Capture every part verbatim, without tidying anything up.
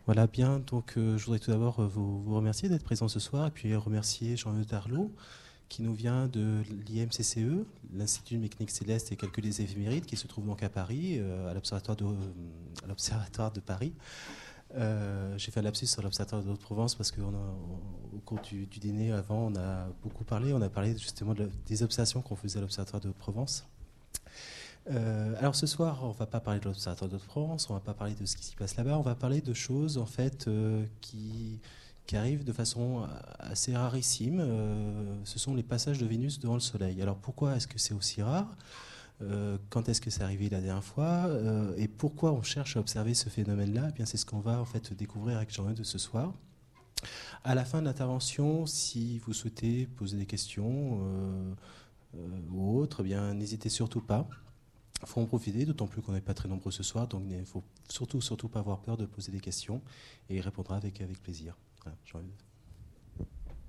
Voilà, bien. Donc, euh, je voudrais tout d'abord euh, vous, vous remercier d'être présent ce soir et puis remercier Jean-Eudes Darlot qui nous vient de l'I M C C E, l'Institut de mécanique céleste et calcul des éphémérides, qui se trouve donc à Paris, euh, à l'Observatoire de, à l'Observatoire de Paris. Euh, j'ai fait un lapsus sur l'Observatoire de Haute-Provence parce qu'au cours du, du dîner avant, on a beaucoup parlé. On a parlé justement de, des observations qu'on faisait à l'Observatoire de Haute-Provence. Euh, alors ce soir, on ne va pas parler de l'Observatoire de France, on ne va pas parler de ce qui s'y passe là-bas, on va parler de choses en fait euh, qui, qui arrivent de façon assez rarissime. Euh, ce sont les passages de Vénus devant le Soleil. Alors pourquoi est-ce que c'est aussi rare ? Euh, quand est-ce que c'est arrivé la dernière fois euh, et pourquoi on cherche à observer ce phénomène-là ? Eh bien, c'est ce qu'on va en fait découvrir avec Jean-Eudes ce soir. À la fin de l'intervention, si vous souhaitez poser des questions euh, euh, ou autres, eh bien, n'hésitez surtout pas. Il faut en profiter, d'autant plus qu'on n'est pas très nombreux ce soir, donc il ne faut surtout, surtout pas avoir peur de poser des questions et il répondra avec, avec plaisir. Voilà, Jean-Eudes.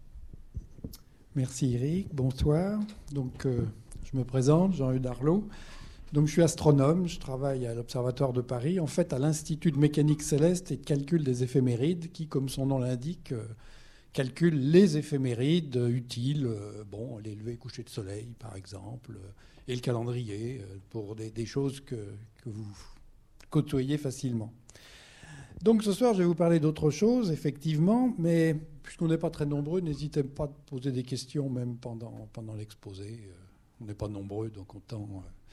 Merci Eric, bonsoir. Donc, euh, je me présente, Jean-Eudes Darlot. Donc, je suis astronome, je travaille à l'Observatoire de Paris, en fait à l'Institut de mécanique céleste et de calcul des éphémérides, qui, comme son nom l'indique, euh, calcule les éphémérides utiles, euh, bon, les levées et couchers de soleil, par exemple, euh, et le calendrier, euh, pour des, des choses que, que vous côtoyez facilement. Donc ce soir, je vais vous parler d'autre chose, effectivement, mais puisqu'on n'est pas très nombreux, n'hésitez pas à poser des questions même pendant, pendant l'exposé. On n'est pas nombreux, donc autant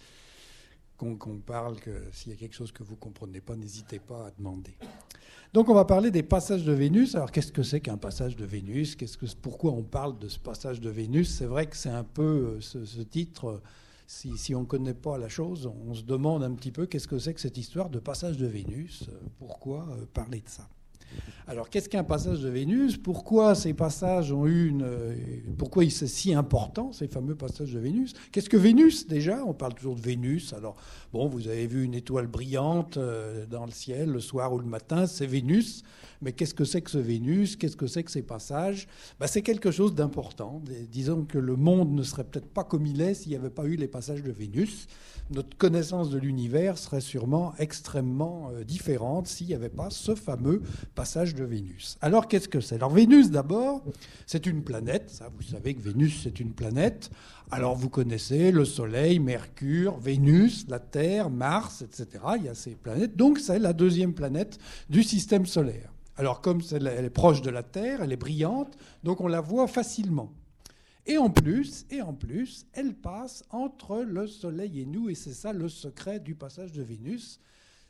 qu'on, qu'on parle, que s'il y a quelque chose que vous ne comprenez pas, n'hésitez pas à demander. Donc on va parler des passages de Vénus. Alors qu'est-ce que c'est qu'un passage de Vénus ? Qu'est-ce que, pourquoi on parle de ce passage de Vénus ? C'est vrai que c'est un peu ce, ce titre... Si, si on ne connaît pas la chose, on se demande un petit peu qu'est-ce que c'est que cette histoire de passage de Vénus. Pourquoi euh, parler de ça ? Alors, qu'est-ce qu'un passage de Vénus ? Pourquoi ces passages ont eu une... Euh, pourquoi c'est si important, ces fameux passages de Vénus ? Qu'est-ce que Vénus, déjà ? On parle toujours de Vénus. Alors, bon, vous avez vu une étoile brillante euh, dans le ciel le soir ou le matin, c'est Vénus. Mais qu'est-ce que c'est que ce Vénus ? Qu'est-ce que c'est que ces passages ? Ben, c'est quelque chose d'important. Disons que le monde ne serait peut-être pas comme il est s'il n'y avait pas eu les passages de Vénus. Notre connaissance de l'univers serait sûrement extrêmement euh, différente s'il n'y avait pas ce fameux passage de Vénus. Alors, qu'est-ce que c'est ? Alors, Vénus, d'abord, c'est une planète. Ça, vous savez que Vénus, c'est une planète. Alors, vous connaissez le Soleil, Mercure, Vénus, la Terre, Mars, et cetera. Il y a ces planètes. Donc, c'est la deuxième planète du système solaire. Alors, comme elle est proche de la Terre, elle est brillante, donc on la voit facilement. Et en plus, et en plus, elle passe entre le Soleil et nous, et c'est ça le secret du passage de Vénus.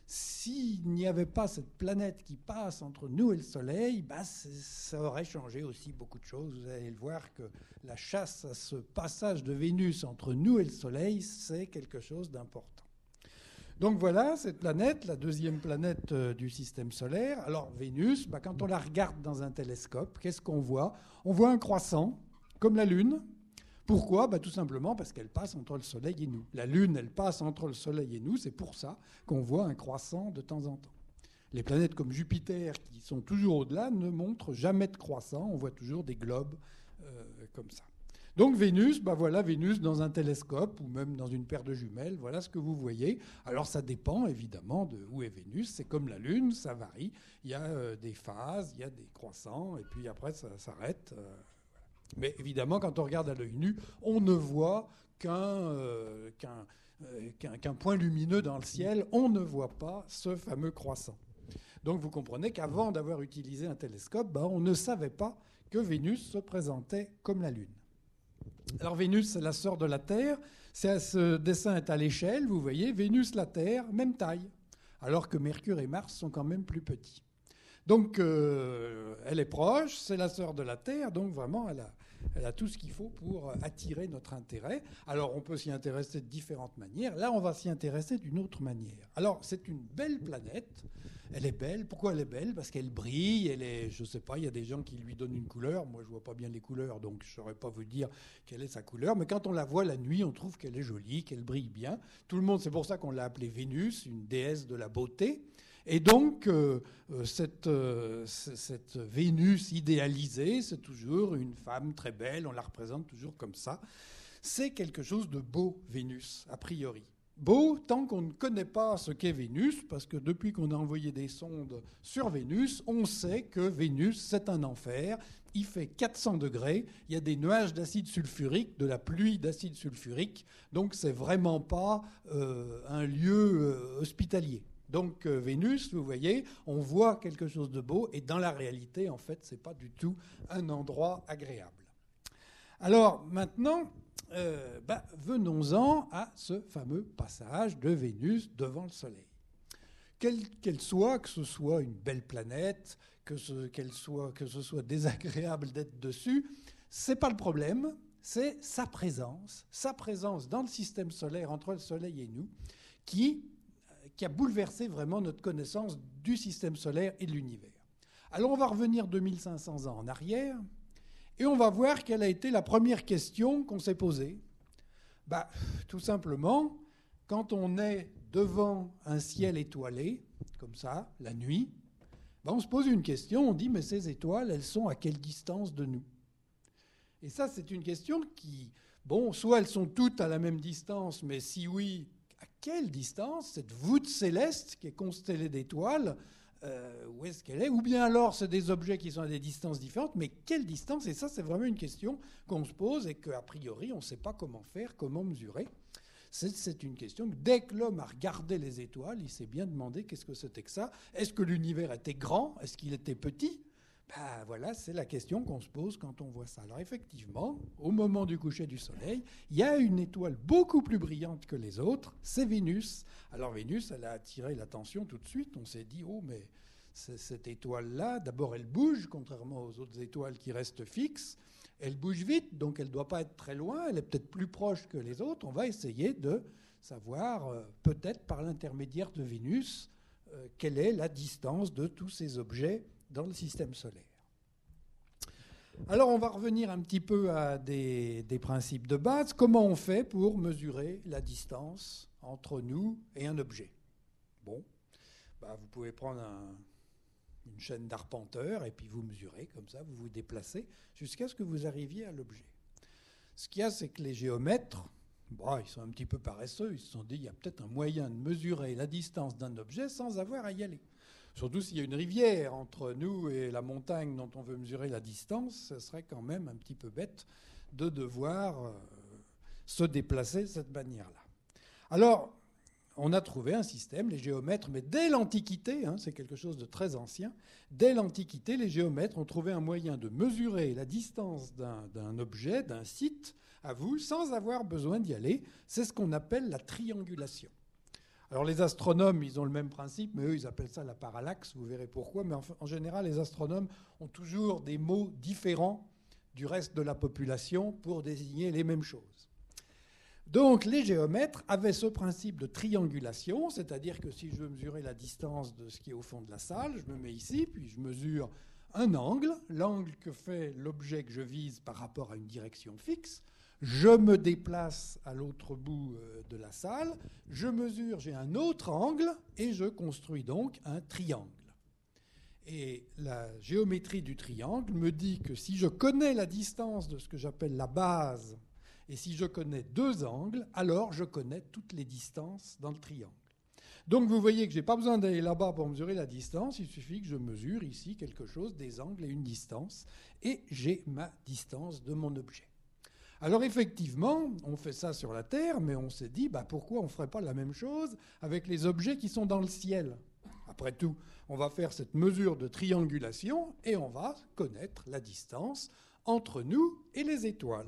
S'il n'y avait pas cette planète qui passe entre nous et le Soleil, bah, ça aurait changé aussi beaucoup de choses. Vous allez le voir que la chasse à ce passage de Vénus entre nous et le Soleil, c'est quelque chose d'important. Donc voilà, cette planète, la deuxième planète du système solaire. Alors Vénus, bah, quand on la regarde dans un télescope, qu'est-ce qu'on voit ? On voit un croissant, comme la Lune. Pourquoi ? Bah, tout simplement parce qu'elle passe entre le Soleil et nous. La Lune, elle passe entre le Soleil et nous, c'est pour ça qu'on voit un croissant de temps en temps. Les planètes comme Jupiter, qui sont toujours au-delà, ne montrent jamais de croissant, on voit toujours des globes euh, comme ça. Donc Vénus, bah voilà, Vénus dans un télescope ou même dans une paire de jumelles, voilà ce que vous voyez. Alors ça dépend évidemment de où est Vénus, c'est comme la Lune, ça varie. Il y a euh, des phases, il y a des croissants, et puis après ça s'arrête. Euh, Mais évidemment, quand on regarde à l'œil nu, on ne voit qu'un, euh, qu'un, euh, qu'un, qu'un point lumineux dans le ciel, on ne voit pas ce fameux croissant. Donc vous comprenez qu'avant d'avoir utilisé un télescope, bah, on ne savait pas que Vénus se présentait comme la Lune. Alors Vénus, c'est la sœur de la Terre. C'est, ce dessin est à l'échelle, vous voyez, Vénus, la Terre, même taille, alors que Mercure et Mars sont quand même plus petits. Donc euh, elle est proche, c'est la sœur de la Terre, donc vraiment elle a, elle a tout ce qu'il faut pour attirer notre intérêt. Alors on peut s'y intéresser de différentes manières. Là, on va s'y intéresser d'une autre manière. Alors c'est une belle planète. Elle est belle. Pourquoi elle est belle ? Parce qu'elle brille. Elle est, je ne sais pas, il y a des gens qui lui donnent une couleur. Moi, je ne vois pas bien les couleurs, donc je ne saurais pas vous dire quelle est sa couleur. Mais quand on la voit la nuit, on trouve qu'elle est jolie, qu'elle brille bien. Tout le monde, c'est pour ça qu'on l'a appelée Vénus, une déesse de la beauté. Et donc, euh, cette, euh, cette Vénus idéalisée, c'est toujours une femme très belle. On la représente toujours comme ça. C'est quelque chose de beau, Vénus, a priori. beau tant qu'on ne connaît pas ce qu'est Vénus, parce que depuis qu'on a envoyé des sondes sur Vénus, on sait que Vénus, c'est un enfer. Il fait quatre cents degrés, il y a des nuages d'acide sulfurique, de la pluie d'acide sulfurique, donc c'est vraiment pas euh, un lieu euh, hospitalier. Donc euh, Vénus, vous voyez, on voit quelque chose de beau, et dans la réalité, en fait, c'est pas du tout un endroit agréable. Alors maintenant, euh, bah, venons-en à ce fameux passage de Vénus devant le Soleil. Quelle qu'elle soit, que ce soit une belle planète, que ce, qu'elle soit, que ce soit désagréable d'être dessus, c'est pas le problème, c'est sa présence, sa présence dans le système solaire, entre le Soleil et nous, qui, qui a bouleversé vraiment notre connaissance du système solaire et de l'univers. Alors on va revenir deux mille cinq cents ans en arrière, et on va voir quelle a été la première question qu'on s'est posée. Bah, tout simplement, quand on est devant un ciel étoilé, comme ça, la nuit, bah on se pose une question, on dit, mais ces étoiles, elles sont à quelle distance de nous? Et ça, c'est une question qui, bon, soit elles sont toutes à la même distance, mais si oui, à quelle distance? Cette voûte céleste qui est constellée d'étoiles, Euh, où est-ce qu'elle est? Ou bien alors c'est des objets qui sont à des distances différentes, mais quelle distance? Et ça, c'est vraiment une question qu'on se pose et qu'a priori, on ne sait pas comment faire, comment mesurer. C'est, c'est une question que dès que l'homme a regardé les étoiles, il s'est bien demandé qu'est-ce que c'était que ça. Est-ce que l'univers était grand? Est-ce qu'il était petit? Ben voilà, c'est la question qu'on se pose quand on voit ça. Alors effectivement, au moment du coucher du Soleil, il y a une étoile beaucoup plus brillante que les autres, c'est Vénus. Alors Vénus, elle a attiré l'attention tout de suite. On s'est dit, oh mais cette étoile-là, d'abord elle bouge, contrairement aux autres étoiles qui restent fixes. Elle bouge vite, donc elle ne doit pas être très loin, elle est peut-être plus proche que les autres. On va essayer de savoir, euh, peut-être par l'intermédiaire de Vénus, euh, quelle est la distance de tous ces objets dans le système solaire. Alors on va revenir un petit peu à des, des principes de base. Comment on fait pour mesurer la distance entre nous et un objet? Bon, bah vous pouvez prendre un, une chaîne d'arpenteur et puis vous mesurez comme ça, vous vous déplacez jusqu'à ce que vous arriviez à l'objet. Ce qu'il y a, c'est que les géomètres, bon, ils sont un petit peu paresseux, ils se sont dit il y a peut-être un moyen de mesurer la distance d'un objet sans avoir à y aller. Surtout s'il y a une rivière entre nous et la montagne dont on veut mesurer la distance, ce serait quand même un petit peu bête de devoir euh, se déplacer de cette manière-là. Alors, on a trouvé un système, les géomètres, mais dès l'Antiquité, hein, c'est quelque chose de très ancien, dès l'Antiquité, les géomètres ont trouvé un moyen de mesurer la distance d'un, d'un objet, d'un site, à vous, sans avoir besoin d'y aller. C'est ce qu'on appelle la triangulation. Alors les astronomes, ils ont le même principe, mais eux, ils appellent ça la parallaxe, vous verrez pourquoi. Mais en, en général, les astronomes ont toujours des mots différents du reste de la population pour désigner les mêmes choses. Donc les géomètres avaient ce principe de triangulation, c'est-à-dire que si je veux mesurer la distance de ce qui est au fond de la salle, je me mets ici, puis je mesure un angle, l'angle que fait l'objet que je vise par rapport à une direction fixe. Je me déplace à l'autre bout de la salle, je mesure, j'ai un autre angle et je construis donc un triangle. Et la géométrie du triangle me dit que si je connais la distance de ce que j'appelle la base et si je connais deux angles, alors je connais toutes les distances dans le triangle. Donc vous voyez que je n'ai pas besoin d'aller là-bas pour mesurer la distance, il suffit que je mesure ici quelque chose, des angles et une distance, et j'ai ma distance de mon objet. Alors effectivement, on fait ça sur la Terre, mais on s'est dit, bah, pourquoi on ne ferait pas la même chose avec les objets qui sont dans le ciel? Après tout, on va faire cette mesure de triangulation et on va connaître la distance entre nous et les étoiles.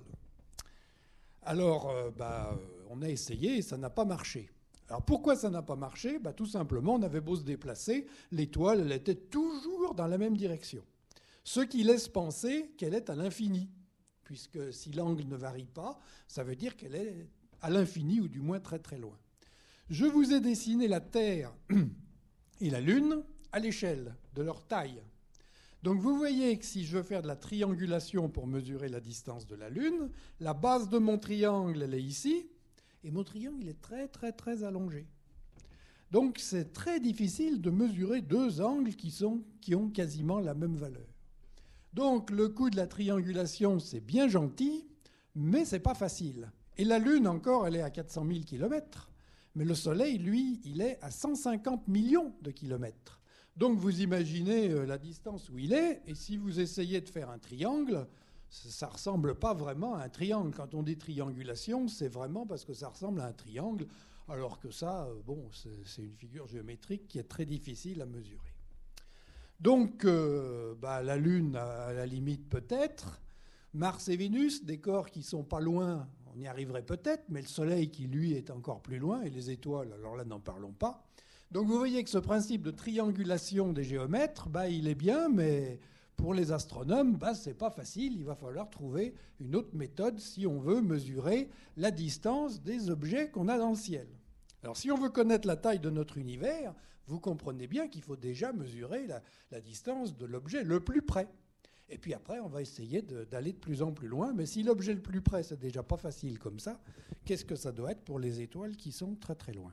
Alors, euh, bah, on a essayé et ça n'a pas marché. Alors pourquoi ça n'a pas marché? Bah, tout simplement, on avait beau se déplacer, l'étoile, elle était toujours dans la même direction. Ce qui laisse penser qu'elle est à l'infini. Puisque si l'angle ne varie pas, ça veut dire qu'elle est à l'infini ou du moins très très loin. Je vous ai dessiné la Terre et la Lune à l'échelle de leur taille. Donc vous voyez que si je veux faire de la triangulation pour mesurer la distance de la Lune, la base de mon triangle, elle est ici, et mon triangle, il est très très très allongé. Donc c'est très difficile de mesurer deux angles qui, sont, qui ont quasiment la même valeur. Donc le coup de la triangulation, c'est bien gentil, mais c'est pas facile. Et la Lune, encore, elle est à quatre cent mille kilomètres. Mais le Soleil, lui, il est à cent cinquante millions de kilomètres. Donc vous imaginez la distance où il est, et si vous essayez de faire un triangle, ça ne ressemble pas vraiment à un triangle. Quand on dit triangulation, c'est vraiment parce que ça ressemble à un triangle, alors que ça, bon, c'est une figure géométrique qui est très difficile à mesurer. Donc, euh, bah, la Lune, à la limite, peut-être. Mars et Vénus, des corps qui ne sont pas loin, on y arriverait peut-être, mais le Soleil qui, lui, est encore plus loin, et les étoiles, alors là, n'en parlons pas. Donc vous voyez que ce principe de triangulation des géomètres, bah, il est bien, mais pour les astronomes, bah, ce n'est pas facile. Il va falloir trouver une autre méthode si on veut mesurer la distance des objets qu'on a dans le ciel. Alors si on veut connaître la taille de notre univers, vous comprenez bien qu'il faut déjà mesurer la, la distance de l'objet le plus près. Et puis après, on va essayer d'aller de, de plus en plus loin. Mais si l'objet le plus près, c'est déjà pas facile comme ça, qu'est-ce que ça doit être pour les étoiles qui sont très très loin ?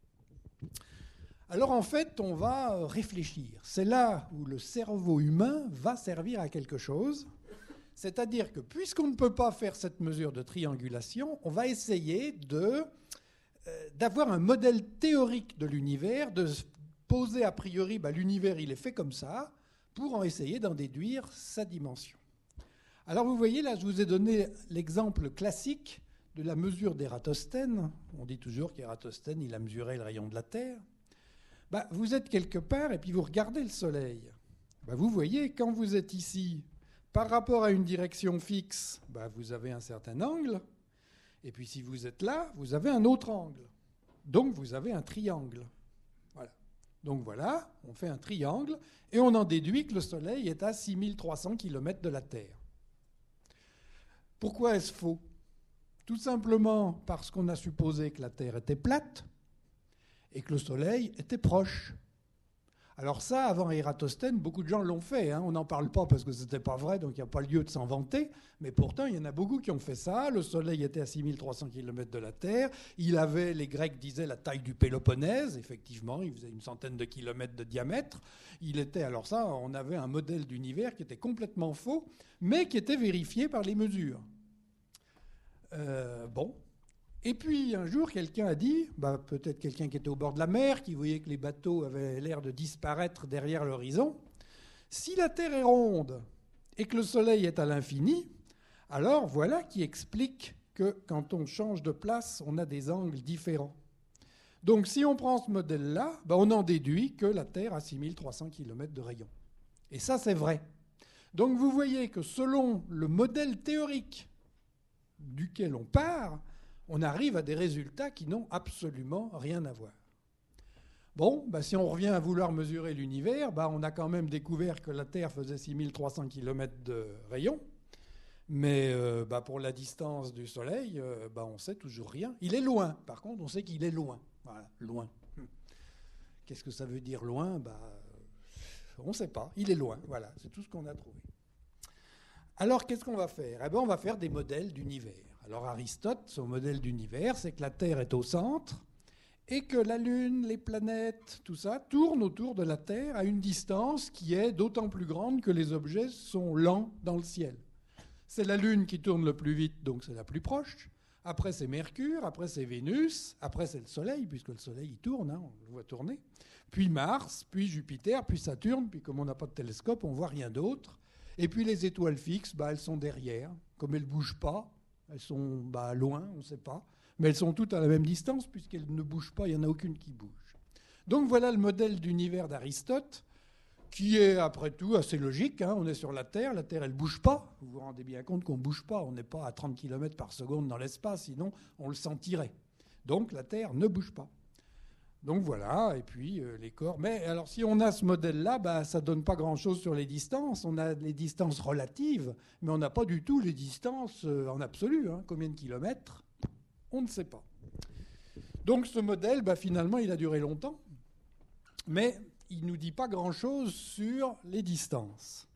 Alors en fait, on va réfléchir. C'est là où le cerveau humain va servir à quelque chose. C'est-à-dire que puisqu'on ne peut pas faire cette mesure de triangulation, on va essayer de, euh, d'avoir un modèle théorique de l'univers, de poser a priori, bah, l'univers il est fait comme ça, pour en essayer d'en déduire sa dimension. Alors vous voyez, là, je vous ai donné l'exemple classique de la mesure d'Ératosthène. On dit toujours qu'Ératosthène, il a mesuré le rayon de la Terre. Bah, vous êtes quelque part et puis vous regardez le Soleil. Bah, vous voyez, quand vous êtes ici, par rapport à une direction fixe, bah, vous avez un certain angle. Et puis si vous êtes là, vous avez un autre angle. Donc vous avez un triangle. Voilà. Donc voilà, on fait un triangle et on en déduit que le Soleil est à six mille trois cents kilomètres de la Terre. Pourquoi est-ce faux ? Tout simplement parce qu'on a supposé que la Terre était plate et que le Soleil était proche. Alors ça, avant Ératosthène, beaucoup de gens l'ont fait. Hein. On n'en parle pas parce que ce n'était pas vrai, donc il n'y a pas lieu de s'en vanter. Mais pourtant, il y en a beaucoup qui ont fait ça. Le Soleil était à six mille trois cents kilomètres de la Terre. Il avait, les Grecs disaient, la taille du Péloponnèse. Effectivement, il faisait une centaine de kilomètres de diamètre. Il était, alors ça, on avait un modèle d'univers qui était complètement faux, mais qui était vérifié par les mesures. Euh, bon. Et puis, un jour, quelqu'un a dit, bah, peut-être quelqu'un qui était au bord de la mer, qui voyait que les bateaux avaient l'air de disparaître derrière l'horizon, si la Terre est ronde et que le Soleil est à l'infini, alors voilà qui explique que quand on change de place, on a des angles différents. Donc, si on prend ce modèle-là, bah, on en déduit que la Terre a six mille trois cents kilomètres de rayon. Et ça, c'est vrai. Donc, vous voyez que selon le modèle théorique duquel on part, on arrive à des résultats qui n'ont absolument rien à voir. Bon, bah si on revient à vouloir mesurer l'univers, bah on a quand même découvert que la Terre faisait six mille trois cents kilomètres de rayon, mais euh, bah pour la distance du Soleil, euh, bah on ne sait toujours rien. Il est loin, par contre, on sait qu'il est loin. Voilà, loin. Qu'est-ce que ça veut dire loin ? Bah, on ne sait pas, il est loin, voilà, c'est tout ce qu'on a trouvé. Alors, qu'est-ce qu'on va faire ? Eh bien, on va faire des modèles d'univers. Alors, Aristote, son modèle d'univers, c'est que la Terre est au centre et que la Lune, les planètes, tout ça, tournent autour de la Terre à une distance qui est d'autant plus grande que les objets sont lents dans le ciel. C'est la Lune qui tourne le plus vite, donc c'est la plus proche. Après, c'est Mercure, après, c'est Vénus, après, c'est le Soleil, puisque le Soleil, il tourne, hein, on le voit tourner. Puis Mars, puis Jupiter, puis Saturne, puis comme on n'a pas de télescope, on ne voit rien d'autre. Et puis les étoiles fixes, bah, elles sont derrière. Comme elles ne bougent pas, elles sont bah, loin, on ne sait pas. Mais elles sont toutes à la même distance, puisqu'elles ne bougent pas, il n'y en a aucune qui bouge. Donc voilà le modèle d'univers d'Aristote, qui est après tout assez logique. Hein. On est sur la Terre, la Terre elle ne bouge pas. Vous vous rendez bien compte qu'on ne bouge pas, on n'est pas à trente kilomètres par seconde dans l'espace, sinon on le sentirait. Donc la Terre ne bouge pas. Donc voilà, et puis euh, les corps. Mais alors si on a ce modèle-là, bah, ça ne donne pas grand-chose sur les distances. On a les distances relatives, mais on n'a pas du tout les distances euh, en absolu. Hein. Combien de kilomètres ? On ne sait pas. Donc ce modèle, bah, finalement, il a duré longtemps, mais il ne nous dit pas grand-chose sur les distances.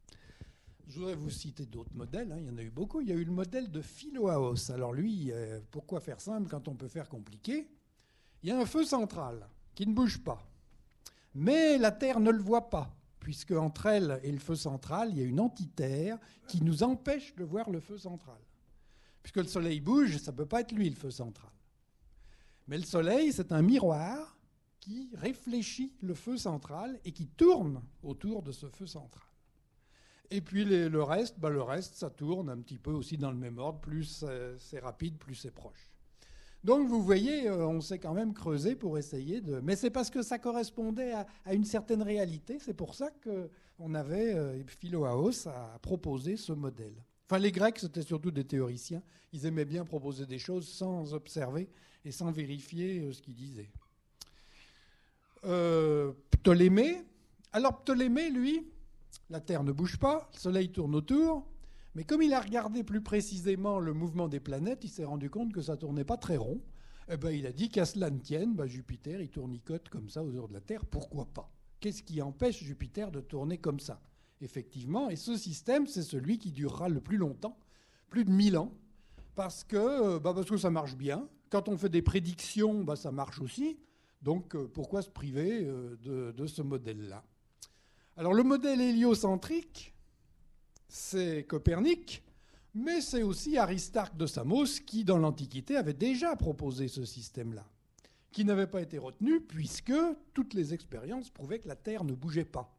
Je voudrais vous citer d'autres modèles, hein. Il y en a eu beaucoup. Il y a eu le modèle de Philoaos. Alors lui, euh, pourquoi faire simple quand on peut faire compliqué ? Il y a un feu central qui ne bouge pas. Mais la Terre ne le voit pas, puisque entre elle et le feu central, il y a une antiterre qui nous empêche de voir le feu central. Puisque le Soleil bouge, ça ne peut pas être lui, le feu central. Mais le Soleil, c'est un miroir qui réfléchit le feu central et qui tourne autour de ce feu central. Et puis les, le reste, bah le reste, ça tourne un petit peu aussi dans le même ordre. Plus c'est rapide, plus c'est proche. Donc vous voyez, on s'est quand même creusé pour essayer de... Mais c'est parce que ça correspondait à, à une certaine réalité. C'est pour ça qu'on avait, euh, Philo-Aos a proposé ce modèle. Enfin, les Grecs, c'était surtout des théoriciens. Ils aimaient bien proposer des choses sans observer et sans vérifier ce qu'ils disaient. Euh, Ptolémée. Alors Ptolémée, lui, la Terre ne bouge pas, le Soleil tourne autour. Mais comme il a regardé plus précisément le mouvement des planètes, il s'est rendu compte que ça ne tournait pas très rond. Eh ben, il a dit qu'à cela ne tienne, ben, Jupiter, il tournicote comme ça autour de la Terre, pourquoi pas? Qu'est-ce qui empêche Jupiter de tourner comme ça? Effectivement, et ce système, c'est celui qui durera le plus longtemps, plus de mille ans, parce que, ben, parce que ça marche bien. Quand on fait des prédictions, ben, ça marche aussi. Donc pourquoi se priver de, de ce modèle-là? Alors le modèle héliocentrique, c'est Copernic, mais c'est aussi Aristarque de Samos qui, dans l'Antiquité, avait déjà proposé ce système-là, qui n'avait pas été retenu puisque toutes les expériences prouvaient que la Terre ne bougeait pas.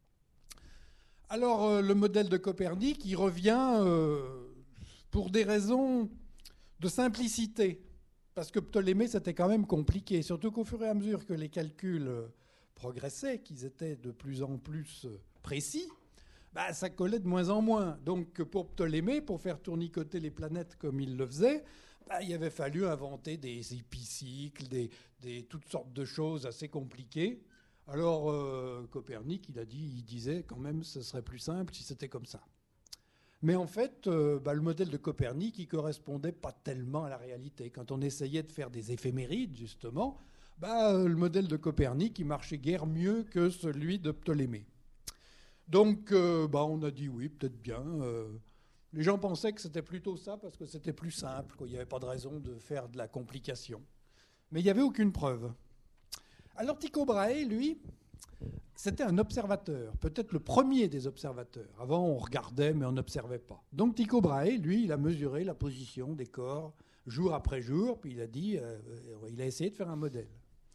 Alors, euh, le modèle de Copernic, il revient euh, pour des raisons de simplicité, parce que Ptolémée, c'était quand même compliqué, surtout qu'au fur et à mesure que les calculs progressaient, qu'ils étaient de plus en plus précis, bah, ça collait de moins en moins. Donc pour Ptolémée, pour faire tournicoter les planètes comme il le faisait, bah, il avait fallu inventer des épicycles, des, des, toutes sortes de choses assez compliquées. Alors euh, Copernic, il a dit, il disait quand même ce serait plus simple si c'était comme ça. Mais en fait, euh, bah, le modèle de Copernic, il correspondait pas tellement à la réalité. Quand on essayait de faire des éphémérides, justement, bah, euh, le modèle de Copernic, il marchait guère mieux que celui de Ptolémée. Donc, euh, bah, on a dit oui, peut-être bien. Euh, les gens pensaient que c'était plutôt ça parce que c'était plus simple, quoi. Il n'y avait pas de raison de faire de la complication. Mais il n'y avait aucune preuve. Alors Tycho Brahe, lui, c'était un observateur, peut-être le premier des observateurs. Avant, on regardait, mais on n'observait pas. Donc Tycho Brahe, lui, il a mesuré la position des corps jour après jour, puis il a dit, euh, il a essayé de faire un modèle.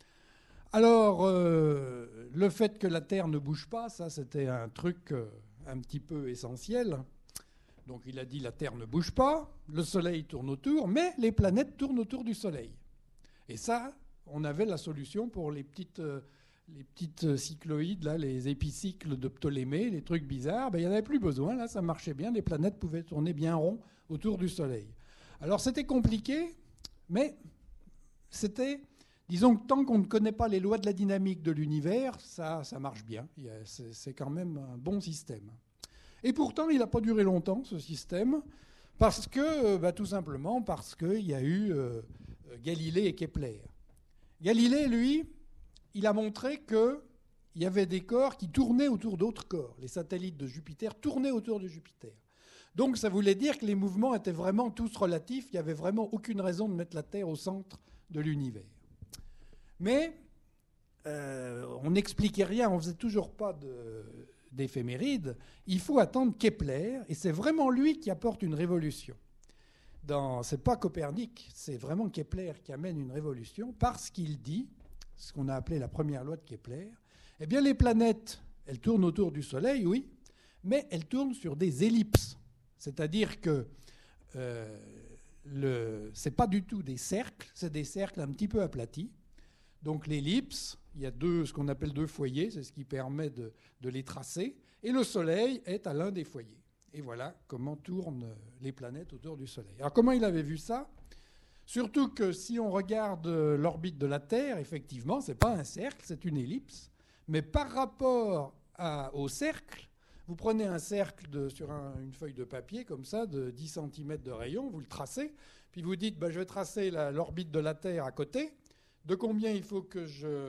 Alors, euh, le fait que la Terre ne bouge pas, ça, c'était un truc euh, un petit peu essentiel. Donc, il a dit la Terre ne bouge pas, le Soleil tourne autour, mais les planètes tournent autour du Soleil. Et ça, on avait la solution pour les petites, euh, les petites cycloïdes, là, les épicycles de Ptolémée, les trucs bizarres. Ben, il n'y en avait plus besoin, là, ça marchait bien, les planètes pouvaient tourner bien rond autour du Soleil. Alors, c'était compliqué, mais c'était... Disons que tant qu'on ne connaît pas les lois de la dynamique de l'univers, ça, ça marche bien. C'est, c'est quand même un bon système. Et pourtant, il n'a pas duré longtemps, ce système, parce que, bah, tout simplement parce qu'il y a eu euh, Galilée et Kepler. Galilée, lui, il a montré qu'il y avait des corps qui tournaient autour d'autres corps. Les satellites de Jupiter tournaient autour de Jupiter. Donc ça voulait dire que les mouvements étaient vraiment tous relatifs. Il n'y avait vraiment aucune raison de mettre la Terre au centre de l'univers. Mais euh, on n'expliquait rien, on ne faisait toujours pas de, d'éphéméride. Il faut attendre Kepler, et c'est vraiment lui qui apporte une révolution. Dans, c'est pas Copernic, c'est vraiment Kepler qui amène une révolution, parce qu'il dit, ce qu'on a appelé la première loi de Kepler, eh bien les planètes, elles tournent autour du Soleil, oui, mais elles tournent sur des ellipses. C'est-à-dire que euh, le, c'est pas du tout des cercles, c'est des cercles un petit peu aplatis. Donc l'ellipse, il y a deux, ce qu'on appelle deux foyers, c'est ce qui permet de, de les tracer, et le Soleil est à l'un des foyers. Et voilà comment tournent les planètes autour du Soleil. Alors comment il avait vu ça? Surtout que si on regarde l'orbite de la Terre, effectivement, ce n'est pas un cercle, c'est une ellipse, mais par rapport à, au cercle, vous prenez un cercle de, sur un, une feuille de papier, comme ça, de dix centimètres de rayon, vous le tracez, puis vous dites, ben, je vais tracer la, l'orbite de la Terre à côté. De combien il faut que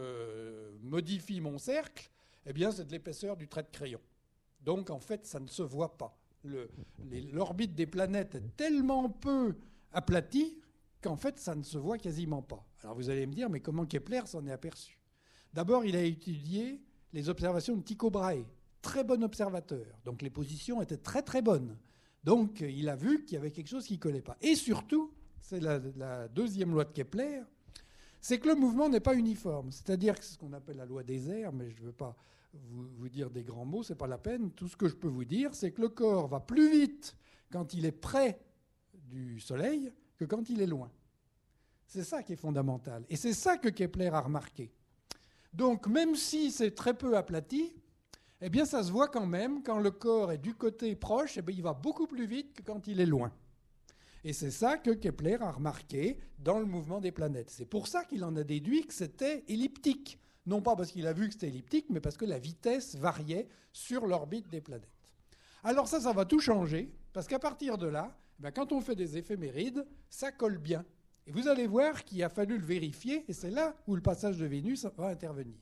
je modifie mon cercle? Eh bien, c'est de l'épaisseur du trait de crayon. Donc, en fait, ça ne se voit pas. Le, les, l'orbite des planètes est tellement peu aplatie qu'en fait, ça ne se voit quasiment pas. Alors, vous allez me dire, mais comment Kepler s'en est aperçu? D'abord, il a étudié les observations de Tycho Brahe. Très bon observateur. Donc, les positions étaient très, très bonnes. Donc, il a vu qu'il y avait quelque chose qui ne collait pas. Et surtout, c'est la, la deuxième loi de Kepler, c'est que le mouvement n'est pas uniforme. C'est-à-dire que c'est ce qu'on appelle la loi des airs, mais je ne veux pas vous, vous dire des grands mots, ce n'est pas la peine. Tout ce que je peux vous dire, c'est que le corps va plus vite quand il est près du Soleil que quand il est loin. C'est ça qui est fondamental. Et c'est ça que Kepler a remarqué. Donc, même si c'est très peu aplati, eh bien, ça se voit quand même, quand le corps est du côté proche, eh bien, il va beaucoup plus vite que quand il est loin. Et c'est ça que Kepler a remarqué dans le mouvement des planètes. C'est pour ça qu'il en a déduit que c'était elliptique. Non pas parce qu'il a vu que c'était elliptique, mais parce que la vitesse variait sur l'orbite des planètes. Alors ça, ça va tout changer, parce qu'à partir de là, eh bien, quand on fait des éphémérides, ça colle bien. Et vous allez voir qu'il a fallu le vérifier, et c'est là où le passage de Vénus va intervenir.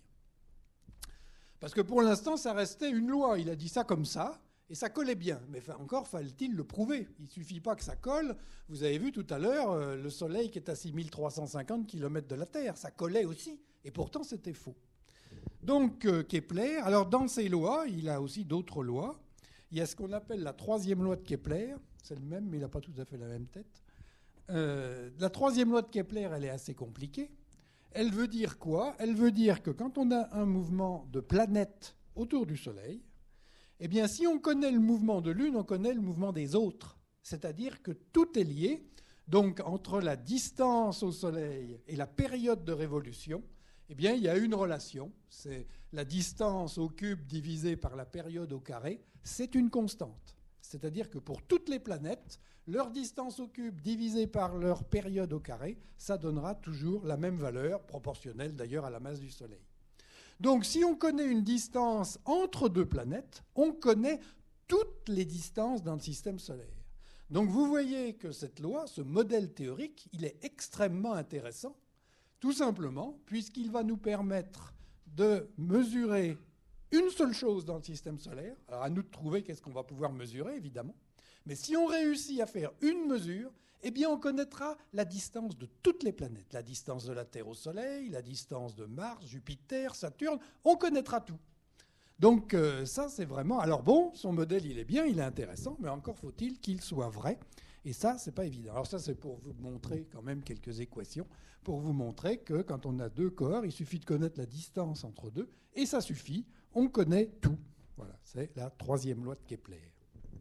Parce que pour l'instant, ça restait une loi. Il a dit ça comme ça, et ça collait bien. Mais encore fallait-il le prouver. Il ne suffit pas que ça colle. Vous avez vu tout à l'heure euh, le Soleil qui est à six mille trois cent cinquante kilomètres de la Terre. Ça collait aussi, et pourtant c'était faux. Donc euh, Kepler, alors dans ces lois, il a aussi d'autres lois. Il y a ce qu'on appelle la troisième loi de Kepler. C'est le même, mais il n'a pas tout à fait la même tête. Euh, la troisième loi de Kepler, elle est assez compliquée. Elle veut dire quoi ? Elle veut dire que quand on a un mouvement de planètes autour du Soleil, eh bien, si on connaît le mouvement de l'une, on connaît le mouvement des autres. C'est-à-dire que tout est lié. Donc, entre la distance au Soleil et la période de révolution, eh bien, il y a une relation. C'est la distance au cube divisée par la période au carré. C'est une constante. C'est-à-dire que pour toutes les planètes, leur distance au cube divisée par leur période au carré, ça donnera toujours la même valeur, proportionnelle d'ailleurs à la masse du Soleil. Donc si on connaît une distance entre deux planètes, on connaît toutes les distances dans le système solaire. Donc vous voyez que cette loi, ce modèle théorique, il est extrêmement intéressant, tout simplement puisqu'il va nous permettre de mesurer une seule chose dans le système solaire. Alors à nous de trouver qu'est-ce qu'on va pouvoir mesurer, évidemment. Mais si on réussit à faire une mesure, eh bien on connaîtra la distance de toutes les planètes. La distance de la Terre au Soleil, la distance de Mars, Jupiter, Saturne, on connaîtra tout. Donc euh, ça, c'est vraiment... Alors bon, son modèle, il est bien, il est intéressant, mais encore faut-il qu'il soit vrai. Et ça, c'est pas évident. Alors ça, c'est pour vous montrer quand même quelques équations, pour vous montrer que quand on a deux corps, il suffit de connaître la distance entre deux, et ça suffit, on connaît tout. Voilà, c'est la troisième loi de Kepler.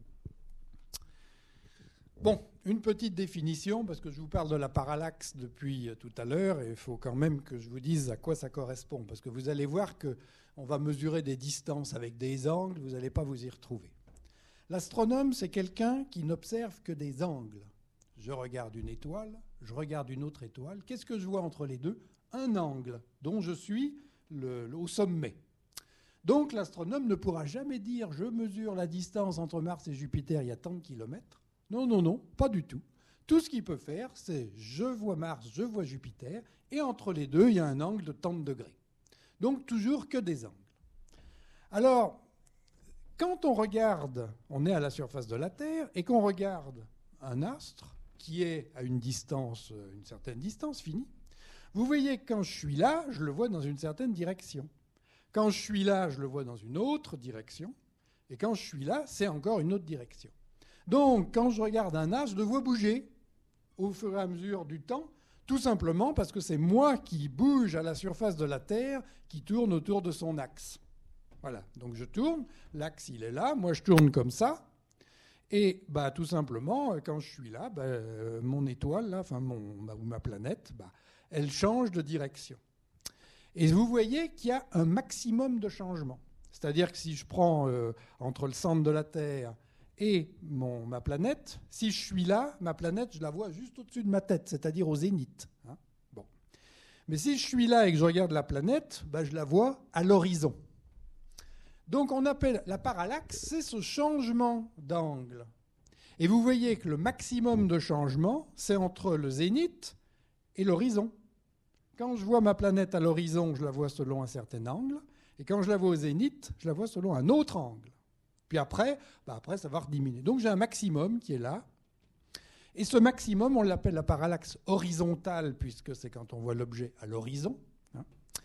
Bon, une petite définition, parce que je vous parle de la parallaxe depuis tout à l'heure, et il faut quand même que je vous dise à quoi ça correspond, parce que vous allez voir qu'on va mesurer des distances avec des angles, vous n'allez pas vous y retrouver. L'astronome, c'est quelqu'un qui n'observe que des angles. Je regarde une étoile, je regarde une autre étoile. Qu'est-ce que je vois entre les deux ? Un angle dont je suis le, le, au sommet. Donc l'astronome ne pourra jamais dire « je mesure la distance entre Mars et Jupiter, il y a tant de kilomètres ». Non, non, non, pas du tout. Tout ce qu'il peut faire, c'est « je vois Mars, je vois Jupiter », et entre les deux, il y a un angle de tant de degrés. Donc toujours que des angles. Alors... quand on regarde, on est à la surface de la Terre, et qu'on regarde un astre qui est à une distance, une certaine distance finie, vous voyez que quand je suis là, je le vois dans une certaine direction. Quand je suis là, je le vois dans une autre direction. Et quand je suis là, c'est encore une autre direction. Donc, quand je regarde un astre, je le vois bouger au fur et à mesure du temps, tout simplement parce que c'est moi qui bouge à la surface de la Terre, qui tourne autour de son axe. Voilà, donc je tourne, l'axe il est là, moi je tourne comme ça, et bah, tout simplement, quand je suis là, bah, mon étoile, là, enfin mon, bah, ou ma planète, bah, elle change de direction. Et vous voyez qu'il y a un maximum de changement. C'est-à-dire que si je prends euh, entre le centre de la Terre et mon, ma planète, si je suis là, ma planète, je la vois juste au-dessus de ma tête, c'est-à-dire au zénith. Hein, bon. Mais si je suis là et que je regarde la planète, bah, je la vois à l'horizon. Donc on appelle la parallaxe, c'est ce changement d'angle. Et vous voyez que le maximum de changement, c'est entre le zénith et l'horizon. Quand je vois ma planète à l'horizon, je la vois selon un certain angle. Et quand je la vois au zénith, je la vois selon un autre angle. Puis après, bah après ça va rediminuer. Donc j'ai un maximum qui est là. Et ce maximum, on l'appelle la parallaxe horizontale, puisque c'est quand on voit l'objet à l'horizon. Hein.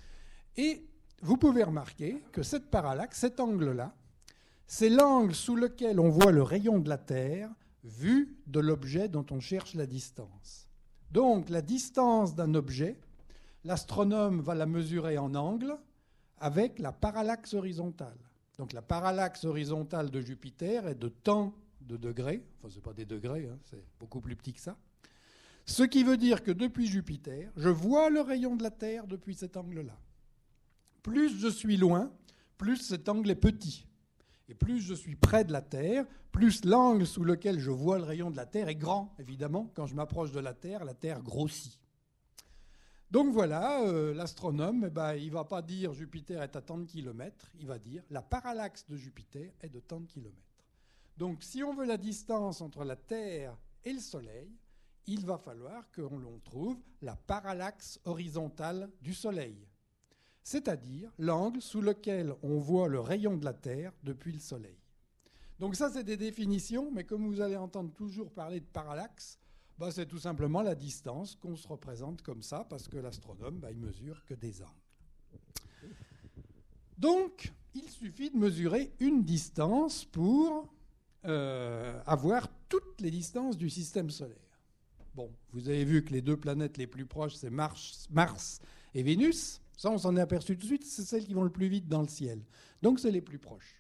Et vous pouvez remarquer que cette parallaxe, cet angle-là, c'est l'angle sous lequel on voit le rayon de la Terre vu de l'objet dont on cherche la distance. Donc la distance d'un objet, l'astronome va la mesurer en angle avec la parallaxe horizontale. Donc la parallaxe horizontale de Jupiter est de tant de degrés, enfin ce n'est pas des degrés, hein, c'est beaucoup plus petit que ça, ce qui veut dire que depuis Jupiter, je vois le rayon de la Terre depuis cet angle-là. Plus je suis loin, plus cet angle est petit. Et plus je suis près de la Terre, plus l'angle sous lequel je vois le rayon de la Terre est grand, évidemment. Quand je m'approche de la Terre, la Terre grossit. Donc voilà, euh, l'astronome, eh ben, il ne va pas dire Jupiter est à tant de kilomètres, il va dire la parallaxe de Jupiter est de tant de kilomètres. Donc si on veut la distance entre la Terre et le Soleil, il va falloir que l'on trouve la parallaxe horizontale du Soleil, c'est-à-dire l'angle sous lequel on voit le rayon de la Terre depuis le Soleil. Donc ça, c'est des définitions, mais comme vous allez entendre toujours parler de parallaxe, bah, c'est tout simplement la distance qu'on se représente comme ça, parce que l'astronome, bah, il mesure que des angles. Donc, il suffit de mesurer une distance pour euh, avoir toutes les distances du système solaire. Bon, vous avez vu que les deux planètes les plus proches, c'est Mars, Mars et Vénus. Ça, on s'en est aperçu tout de suite, c'est celles qui vont le plus vite dans le ciel. Donc, c'est les plus proches.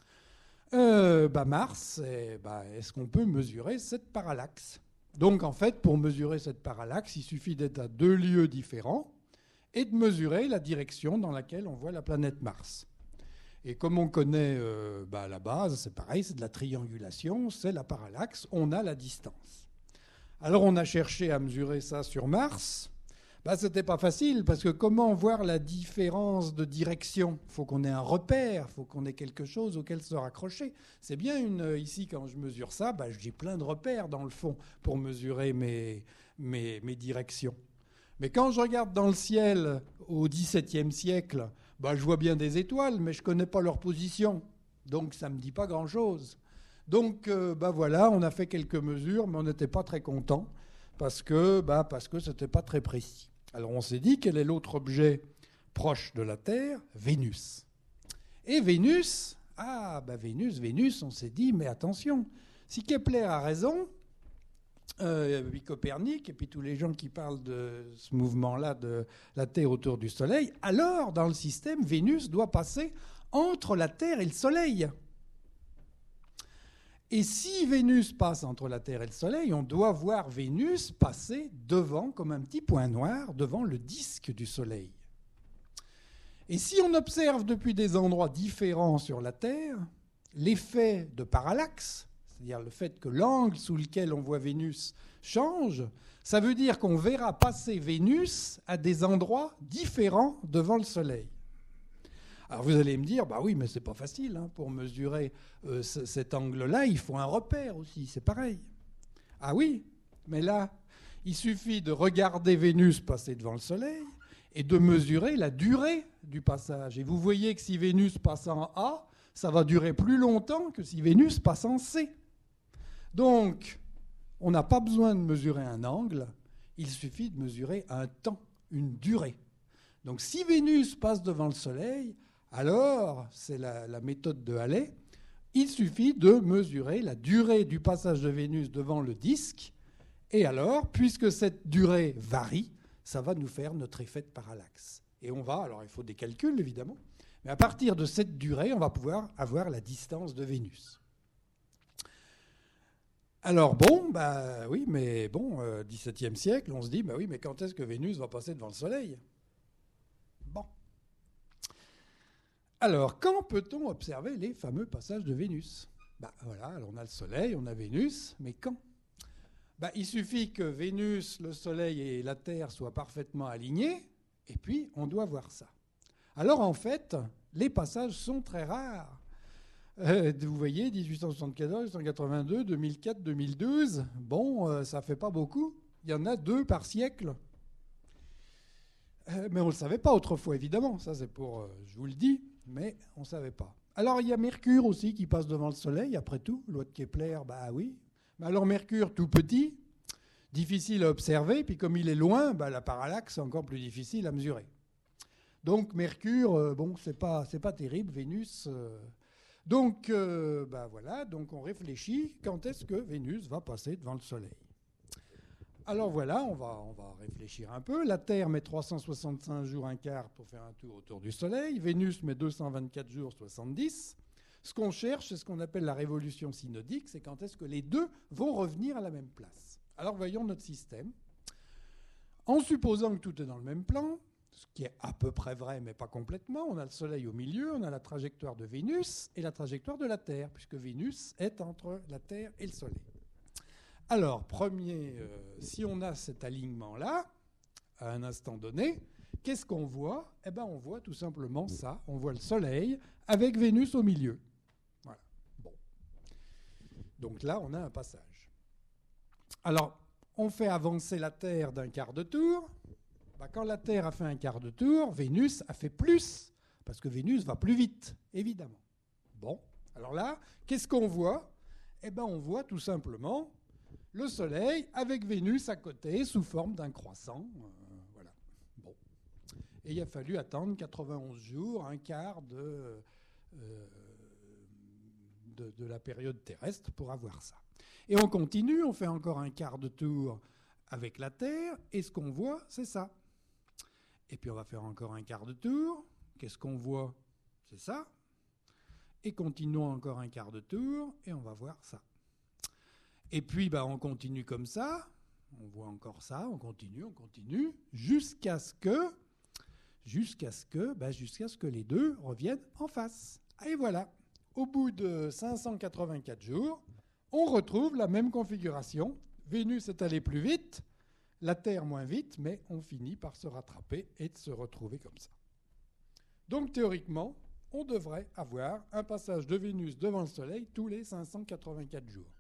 Euh, bah Mars, eh, bah, est-ce qu'on peut mesurer cette parallaxe ? Donc, en fait, pour mesurer cette parallaxe, il suffit d'être à deux lieux différents et de mesurer la direction dans laquelle on voit la planète Mars. Et comme on connaît euh, bah, la base, c'est pareil, c'est de la triangulation, c'est la parallaxe, on a la distance. Alors on a cherché à mesurer ça sur Mars. Bah, ce n'était pas facile, parce que comment voir la différence de direction ? Il faut qu'on ait un repère, il faut qu'on ait quelque chose auquel se raccrocher. C'est bien, une, ici, quand je mesure ça, bah, j'ai plein de repères dans le fond pour mesurer mes, mes, mes directions. Mais quand je regarde dans le ciel au dix-septième siècle, bah, je vois bien des étoiles, mais je ne connais pas leur position. Donc ça ne me dit pas grand-chose. Donc, euh, bah voilà, on a fait quelques mesures, mais on n'était pas très contents parce que, bah, parce que ce n'était pas très précis. Alors, on s'est dit, quel est l'autre objet proche de la Terre ? Vénus. Et Vénus, ah, bah Vénus, Vénus, on s'est dit, mais attention, si Kepler a raison, euh, puis Copernic, et puis tous les gens qui parlent de ce mouvement-là de la Terre autour du Soleil, alors, dans le système, Vénus doit passer entre la Terre et le Soleil. Et si Vénus passe entre la Terre et le Soleil, on doit voir Vénus passer devant, comme un petit point noir, devant le disque du Soleil. Et si on observe depuis des endroits différents sur la Terre, l'effet de parallaxe, c'est-à-dire le fait que l'angle sous lequel on voit Vénus change, ça veut dire qu'on verra passer Vénus à des endroits différents devant le Soleil. Alors vous allez me dire, bah oui, mais c'est pas facile, hein, pour mesurer euh, c- cet angle-là, il faut un repère aussi, c'est pareil. Ah oui, mais là, il suffit de regarder Vénus passer devant le Soleil et de mesurer la durée du passage. Et vous voyez que si Vénus passe en A, ça va durer plus longtemps que si Vénus passe en C. Donc, on n'a pas besoin de mesurer un angle, il suffit de mesurer un temps, une durée. Donc si Vénus passe devant le Soleil, alors, c'est la, la méthode de Halley, il suffit de mesurer la durée du passage de Vénus devant le disque, et alors, puisque cette durée varie, ça va nous faire notre effet de parallaxe. Et on va, alors il faut des calculs évidemment, mais à partir de cette durée, on va pouvoir avoir la distance de Vénus. Alors bon, bah oui, mais bon, euh, dix-septième siècle, on se dit, bah oui, mais quand est-ce que Vénus va passer devant le Soleil ? Bon. Alors, quand peut-on observer les fameux passages de Vénus ? Ben voilà, alors on a le Soleil, on a Vénus, mais quand ? Ben, il suffit que Vénus, le Soleil et la Terre soient parfaitement alignés, et puis on doit voir ça. Alors en fait, les passages sont très rares. Euh, vous voyez, dix-huit cent soixante-quatorze, dix-huit cent quatre-vingt-deux, deux mille quatre, deux mille douze, bon, euh, ça ne fait pas beaucoup. Il y en a deux par siècle. Euh, mais on ne le savait pas autrefois, évidemment. Ça, c'est pour, euh, je vous le dis, mais on ne savait pas. Alors, il y a Mercure aussi qui passe devant le Soleil, après tout. Loi de Kepler, bah oui. Mais alors, Mercure, tout petit, difficile à observer, puis comme il est loin, bah, la parallaxe, c'est encore plus difficile à mesurer. Donc, Mercure, euh, bon, c'est pas, c'est pas terrible. Vénus... Euh... Donc, euh, bah, voilà, donc on réfléchit, quand est-ce que Vénus va passer devant le Soleil ? Alors voilà, on va, on va réfléchir un peu. La Terre met trois cent soixante-cinq jours, un quart pour faire un tour autour du Soleil. Vénus met deux cent vingt-quatre jours, soixante-dix. Ce qu'on cherche, c'est ce qu'on appelle la révolution synodique, c'est quand est-ce que les deux vont revenir à la même place. Alors voyons notre système. En supposant que tout est dans le même plan, ce qui est à peu près vrai, mais pas complètement, on a le Soleil au milieu, on a la trajectoire de Vénus et la trajectoire de la Terre, puisque Vénus est entre la Terre et le Soleil. Alors, premier, euh, si on a cet alignement-là, à un instant donné, qu'est-ce qu'on voit ? Eh bien, on voit tout simplement ça. On voit le Soleil avec Vénus au milieu. Voilà. Bon. Donc là, on a un passage. Alors, on fait avancer la Terre d'un quart de tour. Ben, quand la Terre a fait un quart de tour, Vénus a fait plus, parce que Vénus va plus vite, évidemment. Bon. Alors là, qu'est-ce qu'on voit ? Eh bien, on voit tout simplement le Soleil avec Vénus à côté sous forme d'un croissant. Euh, voilà. Bon. Et il a fallu attendre quatre-vingt-onze jours, un quart de, euh, de, de la période terrestre pour avoir ça. Et on continue, on fait encore un quart de tour avec la Terre, et ce qu'on voit, c'est ça. Et puis on va faire encore un quart de tour. Qu'est-ce qu'on voit ? C'est ça. Et continuons encore un quart de tour, et on va voir ça. Et puis, bah, on continue comme ça. On voit encore ça. On continue, on continue, jusqu'à ce que, jusqu'à ce que, bah, jusqu'à ce que les deux reviennent en face. Et voilà. Au bout de cinq cent quatre-vingt-quatre jours, on retrouve la même configuration. Vénus est allée plus vite, la Terre moins vite, mais on finit par se rattraper et de se retrouver comme ça. Donc, théoriquement, on devrait avoir un passage de Vénus devant le Soleil tous les cinq cent quatre-vingt-quatre jours.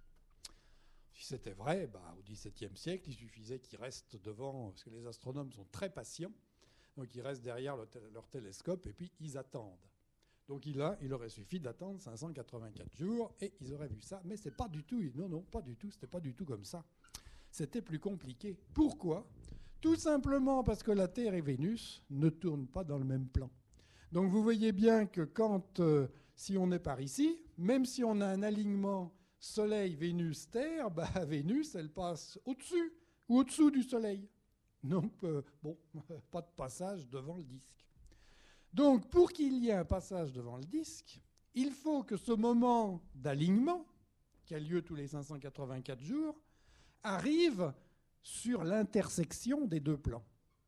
Si c'était vrai, bah, au dix-septième siècle, il suffisait qu'ils restent devant, parce que les astronomes sont très patients, donc ils restent derrière leur, leur télescope et puis ils attendent. Donc là, il aurait suffi d'attendre cinq cent quatre-vingt-quatre jours et ils auraient vu ça. Mais c'est pas du tout, non, non, pas du tout, c'était pas du tout comme ça. C'était plus compliqué. Pourquoi ? Tout simplement parce que la Terre et Vénus ne tournent pas dans le même plan. Donc vous voyez bien que quand, euh, si on est par ici, même si on a un alignement Soleil, Vénus, Terre, bah, Vénus, elle passe au-dessus ou au-dessous du Soleil. Donc, euh, bon, pas de passage devant le disque. Donc, pour qu'il y ait un passage devant le disque, il faut que ce moment d'alignement, qui a lieu tous les cinq cent quatre-vingt-quatre jours, arrive sur l'intersection des deux plans.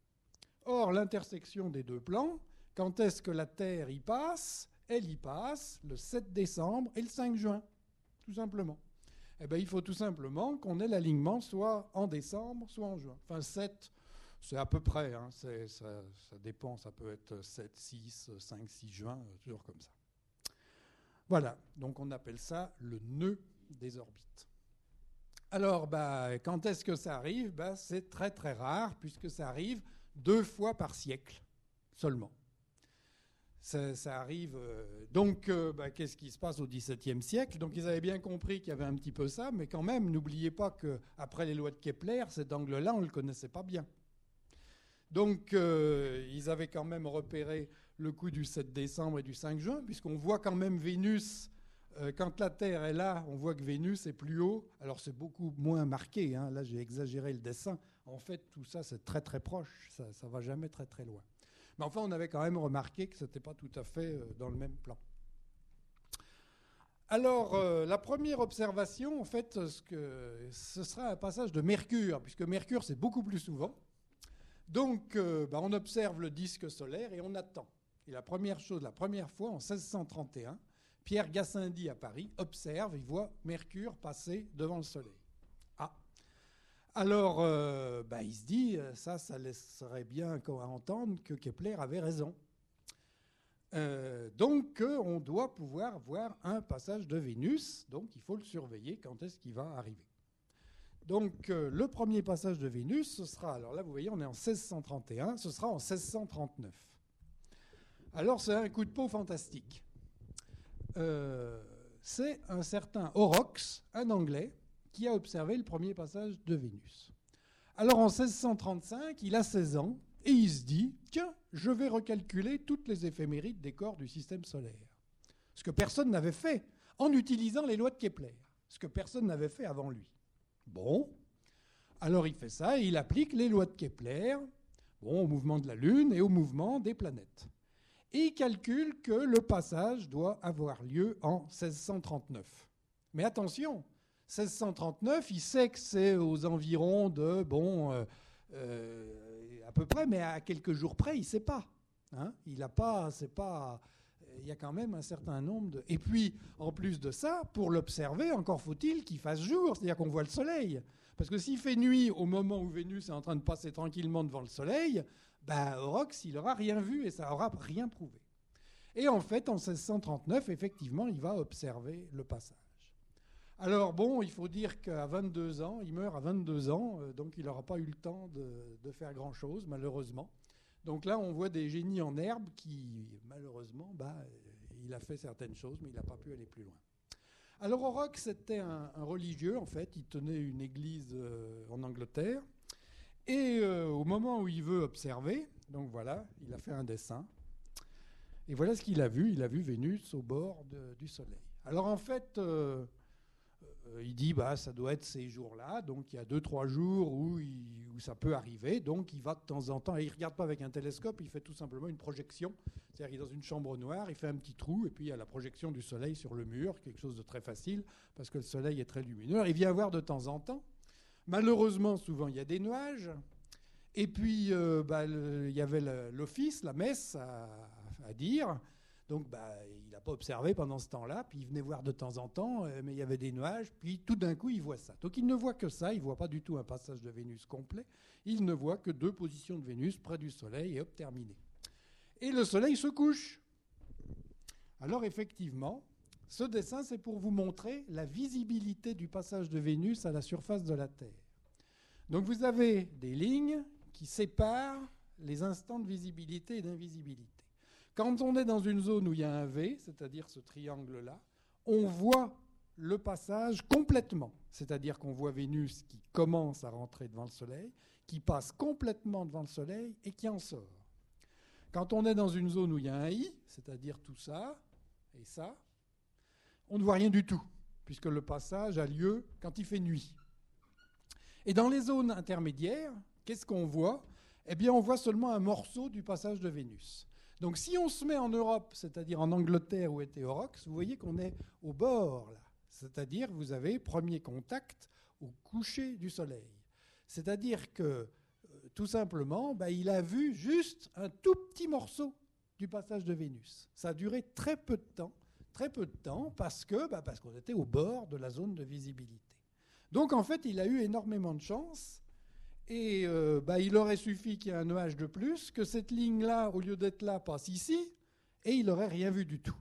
Or, l'intersection des deux plans, quand est-ce que la Terre y passe ? Elle y passe le sept décembre et le cinq juin. Tout simplement. Eh bien, il faut tout simplement qu'on ait l'alignement soit en décembre, soit en juin. Enfin, sept, c'est à peu près. Hein, c'est, ça, ça dépend, ça peut être sept, six, cinq, six juin, toujours comme ça. Voilà, donc on appelle ça le nœud des orbites. Alors, bah, quand est-ce que ça arrive ? Bah, c'est très très rare, puisque ça arrive deux fois par siècle seulement. Ça, ça arrive. Euh, donc, euh, bah, qu'est-ce qui se passe au dix-septième siècle ? Donc, ils avaient bien compris qu'il y avait un petit peu ça, mais quand même, n'oubliez pas qu'après les lois de Kepler, cet angle-là, on ne le connaissait pas bien. Donc, euh, ils avaient quand même repéré le coup du sept décembre et du cinq juin, puisqu'on voit quand même Vénus, euh, quand la Terre est là, on voit que Vénus est plus haut. Alors, c'est beaucoup moins marqué. Hein. Là, j'ai exagéré le dessin. En fait, tout ça, c'est très, très proche. Ça ne va jamais très, très loin. Mais enfin, on avait quand même remarqué que ce n'était pas tout à fait dans le même plan. Alors, euh, la première observation, en fait, ce, que, ce sera un passage de Mercure, puisque Mercure, c'est beaucoup plus souvent. Donc, euh, bah, on observe le disque solaire et on attend. Et la première chose, la première fois, en seize cent trente et un, Pierre Gassendi à Paris observe, il voit Mercure passer devant le Soleil. Ah. Alors, euh, bah, il se dit, ça, ça laisserait bien entendre que Kepler avait raison. Euh, donc, euh, on doit pouvoir voir un passage de Vénus. Donc, il faut le surveiller quand est-ce qu'il va arriver. Donc, euh, le premier passage de Vénus, ce sera, alors là, vous voyez, on est en seize cent trente et un, ce sera en seize cent trente-neuf. Alors, c'est un coup de peau fantastique. Euh, c'est un certain Horrocks, un Anglais, qui a observé le premier passage de Vénus. Alors en seize cent trente-cinq, il a seize ans et il se dit « Tiens, je vais recalculer toutes les éphémérides des corps du système solaire. » Ce que personne n'avait fait en utilisant les lois de Kepler. Ce que personne n'avait fait avant lui. Bon. Alors il fait ça et il applique les lois de Kepler, bon, au mouvement de la Lune et au mouvement des planètes. Et il calcule que le passage doit avoir lieu en seize cent trente-neuf. Mais attention, seize cent trente-neuf, il sait que c'est aux environs de, bon, euh, euh, à peu près, mais à quelques jours près, il ne sait pas. Hein, il n'a pas, c'est pas, il y a quand même un certain nombre de... Et puis, en plus de ça, pour l'observer, encore faut-il qu'il fasse jour, c'est-à-dire qu'on voit le soleil. Parce que s'il fait nuit au moment où Vénus est en train de passer tranquillement devant le soleil, ben, Horrocks, il n'aura rien vu et ça n'aura rien prouvé. Et en fait, en seize cent trente-neuf, effectivement, il va observer le passage. Alors bon, il faut dire qu'à vingt-deux ans, il meurt à vingt-deux ans, donc il n'aura pas eu le temps de, de faire grand-chose, malheureusement. Donc là, on voit des génies en herbe qui, malheureusement, bah, il a fait certaines choses, mais il n'a pas pu aller plus loin. Alors Horrocks, c'était un, un religieux, en fait. Il tenait une église euh, en Angleterre. Et euh, au moment où il veut observer, donc voilà, il a fait un dessin. Et voilà ce qu'il a vu. Il a vu Vénus au bord de, du Soleil. Alors en fait... Euh, Euh, il dit bah ça doit être ces jours-là, donc il y a deux trois jours où, il, où ça peut arriver, donc il va de temps en temps, et il ne regarde pas avec un télescope, il fait tout simplement une projection, c'est-à-dire qu'il est dans une chambre noire, il fait un petit trou, et puis il y a la projection du soleil sur le mur, quelque chose de très facile, parce que le soleil est très lumineux. Il vient voir de temps en temps, malheureusement souvent il y a des nuages, et puis euh, bah, le, il y avait le, l'office, la messe à, à dire. Donc bah, il n'a pas observé pendant ce temps-là, puis il venait voir de temps en temps, euh, mais il y avait des nuages, puis tout d'un coup il voit ça. Donc il ne voit que ça, il ne voit pas du tout un passage de Vénus complet, il ne voit que deux positions de Vénus près du Soleil, et hop, terminé. Et le Soleil se couche. Alors effectivement, ce dessin c'est pour vous montrer la visibilité du passage de Vénus à la surface de la Terre. Donc vous avez des lignes qui séparent les instants de visibilité et d'invisibilité. Quand on est dans une zone où il y a un V, c'est-à-dire ce triangle-là, on voit le passage complètement. C'est-à-dire qu'on voit Vénus qui commence à rentrer devant le Soleil, qui passe complètement devant le Soleil et qui en sort. Quand on est dans une zone où il y a un I, c'est-à-dire tout ça et ça, on ne voit rien du tout, puisque le passage a lieu quand il fait nuit. Et dans les zones intermédiaires, qu'est-ce qu'on voit ? Eh bien, on voit seulement un morceau du passage de Vénus. Donc si on se met en Europe, c'est-à-dire en Angleterre où était Horrocks, vous voyez qu'on est au bord, là. C'est-à-dire vous avez premier contact au coucher du soleil. C'est-à-dire que, euh, tout simplement, bah, il a vu juste un tout petit morceau du passage de Vénus. Ça a duré très peu de temps, très peu de temps, parce que, bah, parce qu'on était au bord de la zone de visibilité. Donc en fait, il a eu énormément de chance. Et euh, bah, il aurait suffi qu'il y ait un nuage de plus, que cette ligne-là, au lieu d'être là, passe ici, et il n'aurait rien vu du tout.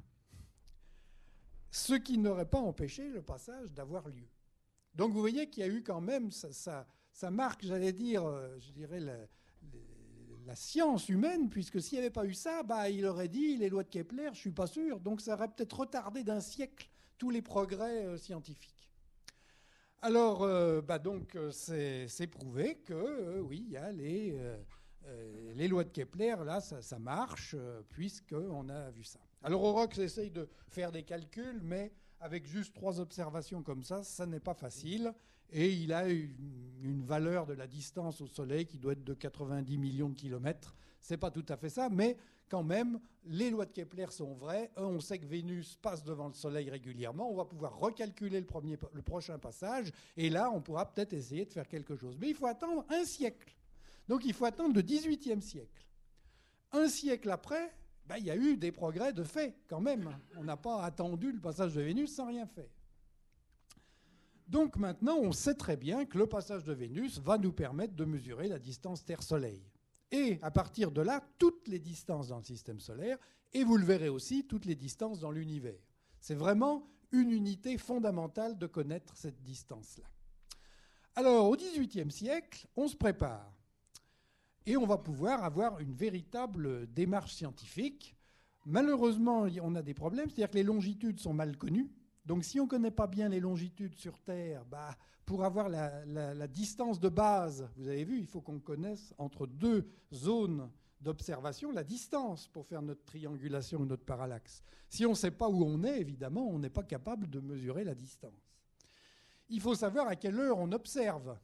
Ce qui n'aurait pas empêché le passage d'avoir lieu. Donc vous voyez qu'il y a eu quand même, ça, ça, ça marque, j'allais dire, euh, je dirais, la, la science humaine, puisque s'il n'y avait pas eu ça, bah, il aurait dit les lois de Kepler, je ne suis pas sûr. Donc ça aurait peut-être retardé d'un siècle tous les progrès euh, scientifiques. Alors, euh, bah donc, c'est, c'est prouvé que, euh, oui, il y a les, euh, euh, les lois de Kepler, là, ça, ça marche, euh, puisqu'on a vu ça. Alors, Horrocks essaye de faire des calculs, mais avec juste trois observations comme ça, ça n'est pas facile. Et il a une, une valeur de la distance au Soleil qui doit être de quatre-vingt-dix millions de kilomètres. C'est pas tout à fait ça, mais quand même, les lois de Kepler sont vraies. On sait que Vénus passe devant le Soleil régulièrement. On va pouvoir recalculer le, premier, le prochain passage. Et là, on pourra peut-être essayer de faire quelque chose. Mais il faut attendre un siècle. Donc il faut attendre le dix-huitième siècle. Un siècle après, ben, il y a eu des progrès de fait quand même. On n'a pas attendu le passage de Vénus sans rien faire. Donc maintenant, on sait très bien que le passage de Vénus va nous permettre de mesurer la distance Terre-Soleil. Et à partir de là, toutes les distances dans le système solaire, et vous le verrez aussi, toutes les distances dans l'univers. C'est vraiment une unité fondamentale de connaître cette distance-là. Alors, au dix-huitième siècle, on se prépare. Et on va pouvoir avoir une véritable démarche scientifique. Malheureusement, on a des problèmes, c'est-à-dire que les longitudes sont mal connues. Donc si on ne connaît pas bien les longitudes sur Terre, bah, pour avoir la, la, la distance de base, vous avez vu, il faut qu'on connaisse entre deux zones d'observation la distance pour faire notre triangulation ou notre parallaxe. Si on ne sait pas où on est, évidemment, on n'est pas capable de mesurer la distance. Il faut savoir à quelle heure on observe.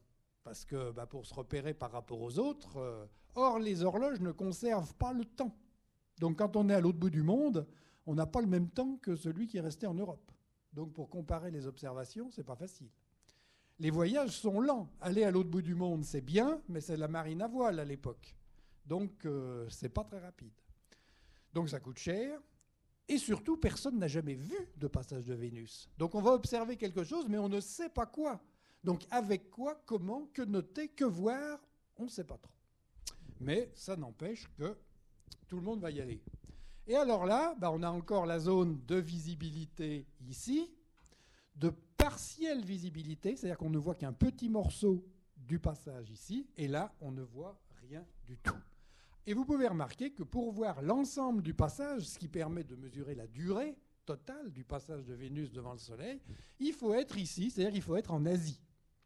parce que bah, pour se repérer par rapport aux autres, euh, or les horloges ne conservent pas le temps. Donc quand on est à l'autre bout du monde, on n'a pas le même temps que celui qui est resté en Europe. Donc pour comparer les observations, c'est pas facile. Les voyages sont lents. Aller à l'autre bout du monde, c'est bien, mais c'est la marine à voile à l'époque. Donc euh, c'est pas très rapide. Donc ça coûte cher. Et surtout, personne n'a jamais vu de passage de Vénus. Donc on va observer quelque chose, mais on ne sait pas quoi. Donc avec quoi, comment, que noter, que voir, on ne sait pas trop. Mais ça n'empêche que tout le monde va y aller. Et alors là, bah on a encore la zone de visibilité ici, de partielle visibilité, c'est-à-dire qu'on ne voit qu'un petit morceau du passage ici, et là, on ne voit rien du tout. Et vous pouvez remarquer que pour voir l'ensemble du passage, ce qui permet de mesurer la durée totale du passage de Vénus devant le Soleil, il faut être ici, c'est-à-dire qu'il faut être en Asie.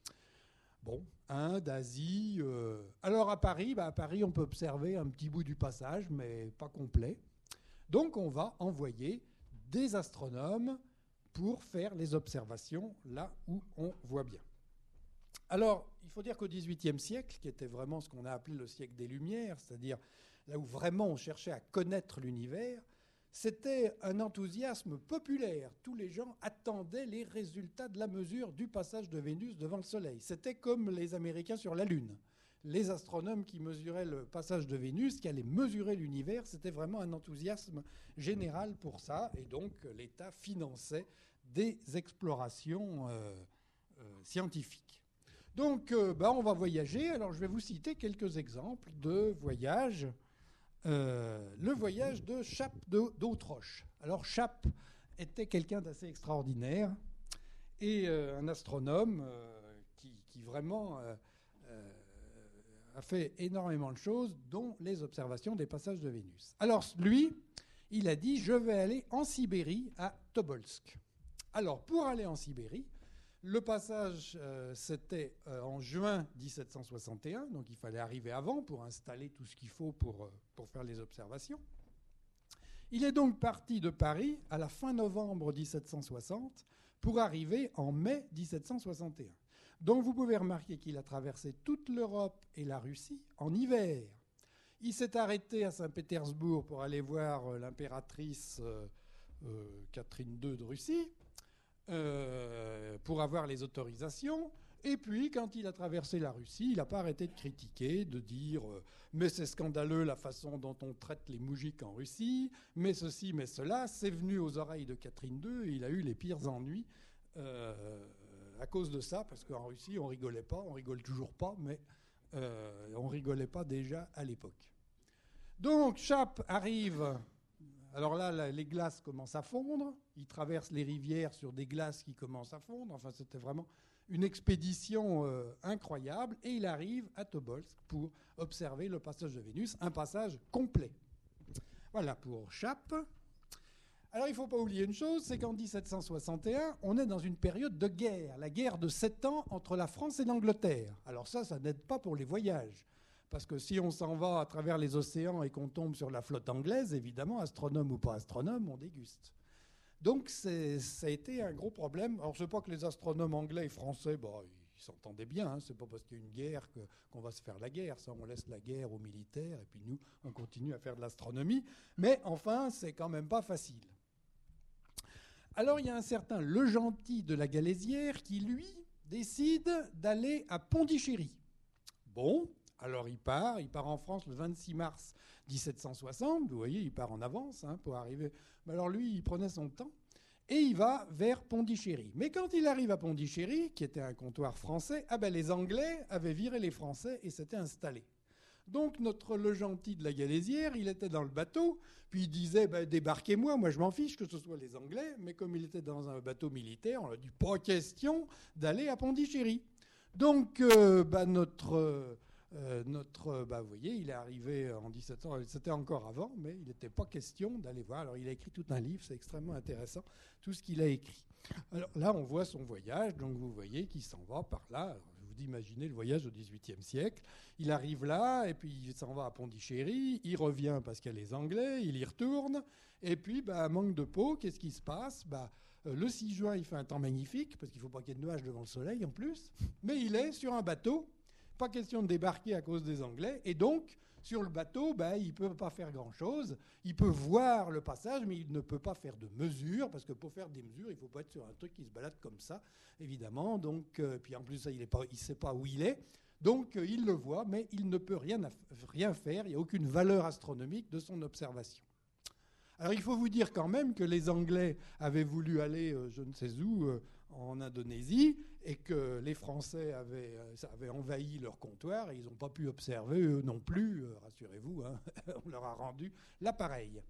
Bon, Inde, Asie. Euh... Alors à Paris, bah à Paris, on peut observer un petit bout du passage, mais pas complet. Donc on va envoyer des astronomes pour faire les observations là où on voit bien. Alors, il faut dire qu'au dix-huitième siècle, qui était vraiment ce qu'on a appelé le siècle des Lumières, c'est-à-dire là où vraiment on cherchait à connaître l'univers, c'était un enthousiasme populaire. Tous les gens attendaient les résultats de la mesure du passage de Vénus devant le Soleil. C'était comme les Américains sur la Lune. Les astronomes qui mesuraient le passage de Vénus, qui allaient mesurer l'univers, c'était vraiment un enthousiasme général pour ça. Et donc, l'État finançait des explorations euh, euh, scientifiques. Donc, euh, bah, on va voyager. Alors, je vais vous citer quelques exemples de voyages. Euh, le voyage de Chappe d'Autroche. Alors Chappe était quelqu'un d'assez extraordinaire et euh, un astronome euh, qui, qui vraiment euh, euh, a fait énormément de choses, dont les observations des passages de Vénus. Alors lui, il a dit « Je vais aller en Sibérie, à Tobolsk ». Alors pour aller en Sibérie, le passage, euh, c'était euh, en juin dix-sept cent soixante et un, donc il fallait arriver avant pour installer tout ce qu'il faut pour, euh, pour faire les observations. Il est donc parti de Paris à la fin novembre dix-sept cent soixante pour arriver en mai dix-sept cent soixante et un. Donc vous pouvez remarquer qu'il a traversé toute l'Europe et la Russie en hiver. Il s'est arrêté à Saint-Pétersbourg pour aller voir l'impératrice euh, euh, Catherine deux de Russie, Euh, pour avoir les autorisations. Et puis, quand il a traversé la Russie, il n'a pas arrêté de critiquer, de dire euh, « mais c'est scandaleux la façon dont on traite les moujiks en Russie, mais ceci, mais cela ». C'est venu aux oreilles de Catherine deux et il a eu les pires ennuis euh, à cause de ça, parce qu'en Russie, on rigolait pas, on rigole toujours pas, mais euh, on rigolait pas déjà à l'époque. Donc, Chappe arrive... Alors là, les glaces commencent à fondre. Il traverse les rivières sur des glaces qui commencent à fondre. Enfin, c'était vraiment une expédition euh, incroyable. Et il arrive à Tobolsk pour observer le passage de Vénus, un passage complet. Voilà pour Chappe. Alors, il ne faut pas oublier une chose, c'est qu'en dix-sept cent soixante et un, on est dans une période de guerre, la guerre de sept ans entre la France et l'Angleterre. Alors ça, ça n'aide pas pour les voyages. Parce que si on s'en va à travers les océans et qu'on tombe sur la flotte anglaise, évidemment, astronome ou pas astronome, on déguste. Donc c'est, ça a été un gros problème. Alors c'est pas que les astronomes anglais et français, bah, ils s'entendaient bien. Hein. C'est pas parce qu'il y a une guerre que, qu'on va se faire la guerre. Ça, on laisse la guerre aux militaires et puis nous, on continue à faire de l'astronomie. Mais enfin, c'est quand même pas facile. Alors il y a un certain Le Gentil de la Galésière qui, lui, décide d'aller à Pondichéry. Bon... Alors il part, il part en France le vingt-six mars dix-sept cent soixante, vous voyez, il part en avance hein, pour arriver. Mais alors lui, il prenait son temps et il va vers Pondichéry. Mais quand il arrive à Pondichéry, qui était un comptoir français, ah ben les Anglais avaient viré les Français et s'étaient installés. Donc notre Le Gentil de la Galésière, il était dans le bateau, puis il disait ben, « débarquez-moi, moi je m'en fiche que ce soit les Anglais », mais comme il était dans un bateau militaire, on lui a dit « pas question d'aller à Pondichéry ». Donc euh, ben, notre... Euh, Euh, notre, bah, vous voyez, il est arrivé en dix-sept cents, c'était encore avant, mais il n'était pas question d'aller voir. Alors il a écrit tout un livre, c'est extrêmement intéressant, tout ce qu'il a écrit. Alors là, on voit son voyage, donc vous voyez qu'il s'en va par là. Alors, je vous dis, imaginez le voyage au dix-huitième siècle. Il arrive là, et puis il s'en va à Pondichéry, il revient parce qu'il y a les Anglais, il y retourne, et puis, bah, manque de peau, qu'est-ce qui se passe bah, euh, Le six juin, il fait un temps magnifique, parce qu'il ne faut pas qu'il y ait de nuages devant le soleil en plus, mais il est sur un bateau. pas question de débarquer à cause des Anglais. Et donc, sur le bateau, ben, il ne peut pas faire grand-chose. Il peut voir le passage, mais il ne peut pas faire de mesures, parce que pour faire des mesures, il ne faut pas être sur un truc qui se balade comme ça, évidemment. Donc, euh, puis en plus, il ne sait pas où il est. Donc, euh, il le voit, mais il ne peut rien, rien faire. Il n'y a aucune valeur astronomique de son observation. Alors il faut vous dire quand même que les Anglais avaient voulu aller euh, je ne sais où euh, en Indonésie et que les Français avaient, euh, avaient envahi leur comptoir et ils n'ont pas pu observer eux non plus, euh, rassurez-vous, hein, on leur a rendu l'appareil.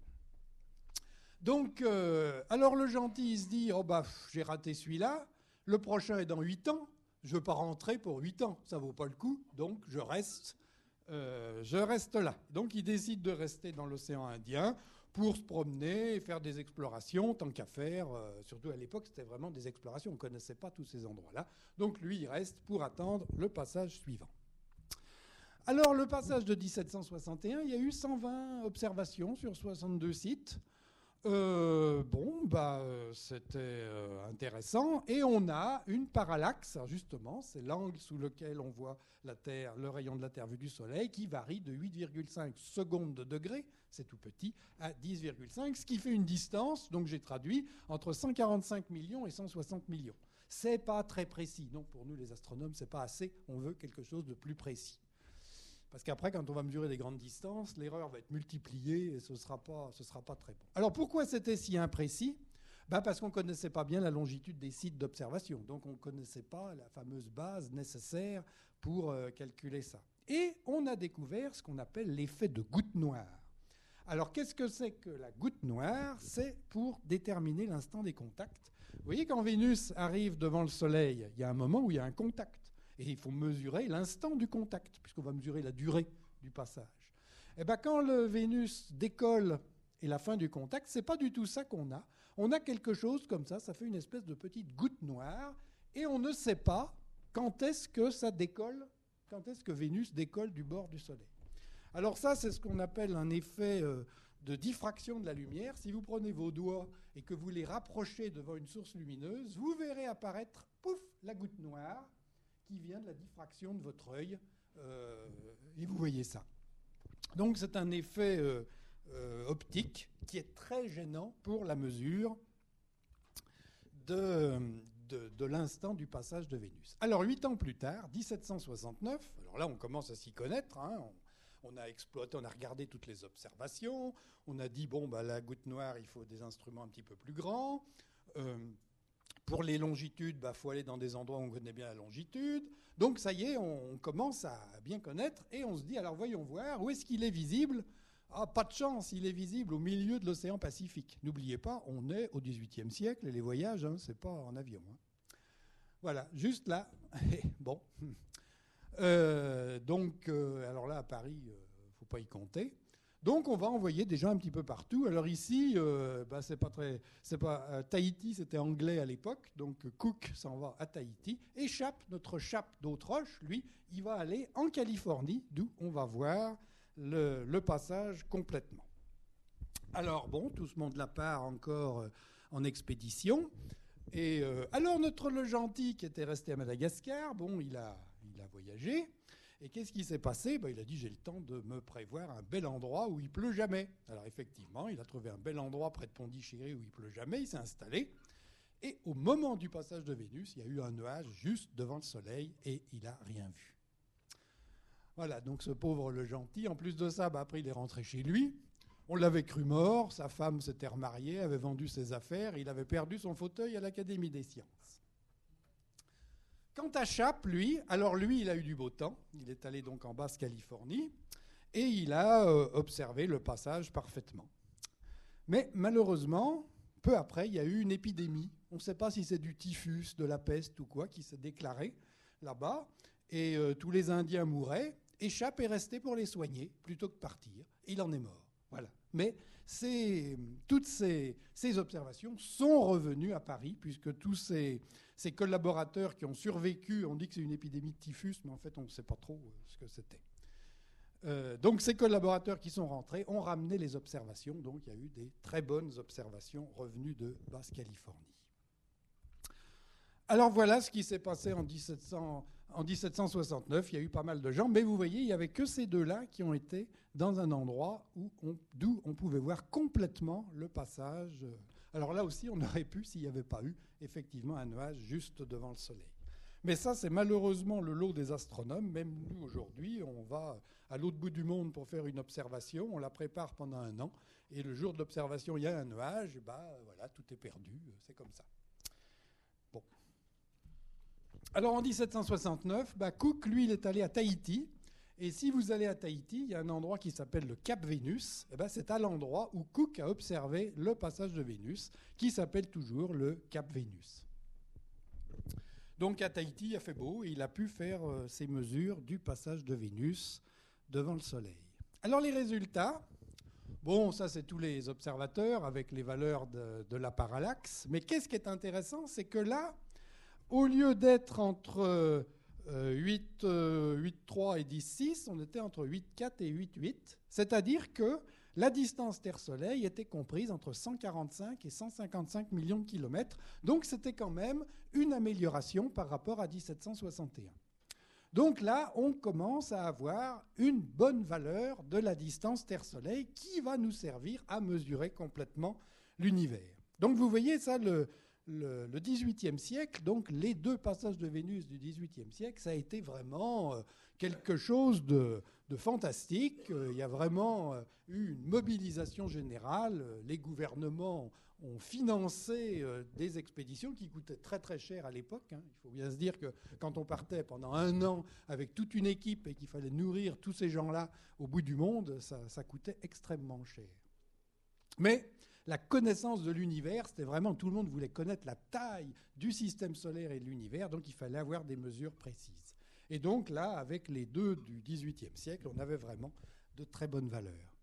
Donc, euh, alors le gentil il se dit, oh bah j'ai raté celui-là, le prochain est dans huit ans, je ne veux pas rentrer pour huit ans, ça ne vaut pas le coup, donc je reste, euh, je reste là. Donc il décide de rester dans l'océan Indien pour se promener et faire des explorations, tant qu'à faire. Euh, surtout à l'époque, c'était vraiment des explorations. On ne connaissait pas tous ces endroits-là. Donc lui, il reste pour attendre le passage suivant. Alors, le passage de dix-sept cent soixante et un, il y a eu cent vingt observations sur soixante-deux sites. Euh, bon, bah, c'était euh, intéressant. Et on a une parallaxe, justement, c'est l'angle sous lequel on voit la Terre, le rayon de la Terre vu du Soleil, qui varie de huit virgule cinq secondes de degré, c'est tout petit, à dix virgule cinq, ce qui fait une distance, donc j'ai traduit, entre cent quarante-cinq millions et cent soixante millions. C'est pas très précis. Non, pour nous les astronomes, c'est pas assez. On veut quelque chose de plus précis. Parce qu'après, quand on va mesurer des grandes distances, l'erreur va être multipliée et ce ne sera pas, ce sera pas très bon. Alors pourquoi c'était si imprécis ? Ben parce qu'on ne connaissait pas bien la longitude des sites d'observation. Donc on ne connaissait pas la fameuse base nécessaire pour euh, calculer ça. Et on a découvert ce qu'on appelle l'effet de goutte noire. Alors qu'est-ce que c'est que la goutte noire ? C'est pour déterminer l'instant des contacts. Vous voyez, quand Vénus arrive devant le Soleil, il y a un moment où il y a un contact. Et il faut mesurer l'instant du contact, puisqu'on va mesurer la durée du passage. Et bien, quand le Vénus décolle et la fin du contact, ce n'est pas du tout ça qu'on a. On a quelque chose comme ça, ça fait une espèce de petite goutte noire, et on ne sait pas quand est-ce que ça décolle, quand est-ce que Vénus décolle du bord du Soleil. Alors ça, c'est ce qu'on appelle un effet de diffraction de la lumière. Si vous prenez vos doigts et que vous les rapprochez devant une source lumineuse, vous verrez apparaître, pouf, la goutte noire, qui vient de la diffraction de votre œil, euh, et vous voyez ça. Donc c'est un effet euh, euh, optique qui est très gênant pour la mesure de, de, de l'instant du passage de Vénus. Alors huit ans plus tard, dix-sept cent soixante-neuf, alors là on commence à s'y connaître, hein, on, on a exploité, on a regardé toutes les observations, on a dit, bon, bah, la goutte noire, il faut des instruments un petit peu plus grands, euh, pour les longitudes, il bah, faut aller dans des endroits où on connaît bien la longitude. Donc ça y est, on, on commence à bien connaître et on se dit, alors voyons voir, où est-ce qu'il est visible ? Ah, pas de chance, il est visible au milieu de l'océan Pacifique. N'oubliez pas, on est au dix-huitième siècle et les voyages, hein, c'est pas en avion. Hein. Voilà, juste là. Bon. Euh, donc, euh, alors là, à Paris, il euh, ne faut pas y compter. Donc on va envoyer des gens un petit peu partout. Alors ici, euh, bah, c'est pas très, c'est pas euh, Tahiti, c'était anglais à l'époque, donc Cook s'en va à Tahiti. Et Chappe, notre Chappe d'Autreche, lui, il va aller en Californie, d'où on va voir le, le passage complètement. Alors bon, tout ce monde-là part encore euh, en expédition. Et euh, alors notre le gentil qui était resté à Madagascar, bon, il a, il a voyagé. Et qu'est-ce qui s'est passé ? Ben, il a dit, j'ai le temps de me prévoir un bel endroit où il pleut jamais. Alors effectivement, il a trouvé un bel endroit près de Pondichéry où il pleut jamais, il s'est installé. Et au moment du passage de Vénus, il y a eu un nuage juste devant le Soleil et il n'a rien vu. Voilà, donc ce pauvre le gentil, en plus de ça, ben, après il est rentré chez lui. On l'avait cru mort, sa femme s'était remariée, avait vendu ses affaires, il avait perdu son fauteuil à l'Académie des sciences. Quant à Chappe, lui, alors lui, il a eu du beau temps. Il est allé donc en Basse-Californie et il a euh, observé le passage parfaitement. Mais malheureusement, peu après, il y a eu une épidémie. On ne sait pas si c'est du typhus, de la peste ou quoi qui s'est déclaré là-bas. Et euh, tous les Indiens mouraient. Et Chappe est resté pour les soigner plutôt que partir. Et il en est mort. Voilà. Mais c'est, toutes ces, ces observations sont revenues à Paris, puisque tous ces, ces collaborateurs qui ont survécu, on dit que c'est une épidémie de typhus, mais en fait on ne sait pas trop ce que c'était. Euh, donc ces collaborateurs qui sont rentrés ont ramené les observations, donc il y a eu des très bonnes observations revenues de Basse-Californie. Alors voilà ce qui s'est passé en, dix-sept cents, En dix-sept cent soixante-neuf, il y a eu pas mal de gens, mais vous voyez, il n'y avait que ces deux-là qui ont été dans un endroit où on, d'où on pouvait voir complètement le passage. Alors là aussi, on aurait pu, s'il n'y avait pas eu effectivement un nuage juste devant le Soleil. Mais ça, c'est malheureusement le lot des astronomes. Même nous, aujourd'hui, on va à l'autre bout du monde pour faire une observation. On la prépare pendant un an. Et le jour de l'observation, il y a un nuage. Et bah, voilà, tout est perdu. C'est comme ça. Bon. Alors, en dix-sept cent soixante-neuf, bah, Cook, lui, il est allé à Tahiti. Et si vous allez à Tahiti, il y a un endroit qui s'appelle le Cap Vénus. Et bah, c'est à l'endroit où Cook a observé le passage de Vénus, qui s'appelle toujours le Cap Vénus. Donc à Tahiti, il a fait beau et il a pu faire euh, ses mesures du passage de Vénus devant le Soleil. Alors les résultats, bon, ça c'est tous les observateurs avec les valeurs de, de la parallaxe. Mais qu'est-ce qui est intéressant, c'est que là, au lieu d'être entre euh, huit virgule trois et dix virgule six, on était entre huit virgule quatre et huit virgule huit. C'est-à-dire que la distance Terre-Soleil était comprise entre cent quarante-cinq et cent cinquante-cinq millions de kilomètres. Donc c'était quand même une amélioration par rapport à dix-sept cent soixante et un. Donc là, on commence à avoir une bonne valeur de la distance Terre-Soleil qui va nous servir à mesurer complètement l'univers. Donc vous voyez ça, le, le, le dix-huitième siècle, donc les deux passages de Vénus du dix-huitième siècle, ça a été vraiment quelque chose de, de fantastique. Il y a vraiment eu une mobilisation générale. Les gouvernements ont financé des expéditions qui coûtaient très très cher à l'époque. Il faut bien se dire que quand on partait pendant un an avec toute une équipe et qu'il fallait nourrir tous ces gens-là au bout du monde, ça, ça coûtait extrêmement cher. Mais la connaissance de l'univers, c'était vraiment, tout le monde voulait connaître la taille du système solaire et de l'univers, donc il fallait avoir des mesures précises. Et donc là, avec les deux du dix-huitième siècle, on avait vraiment de très bonnes valeurs.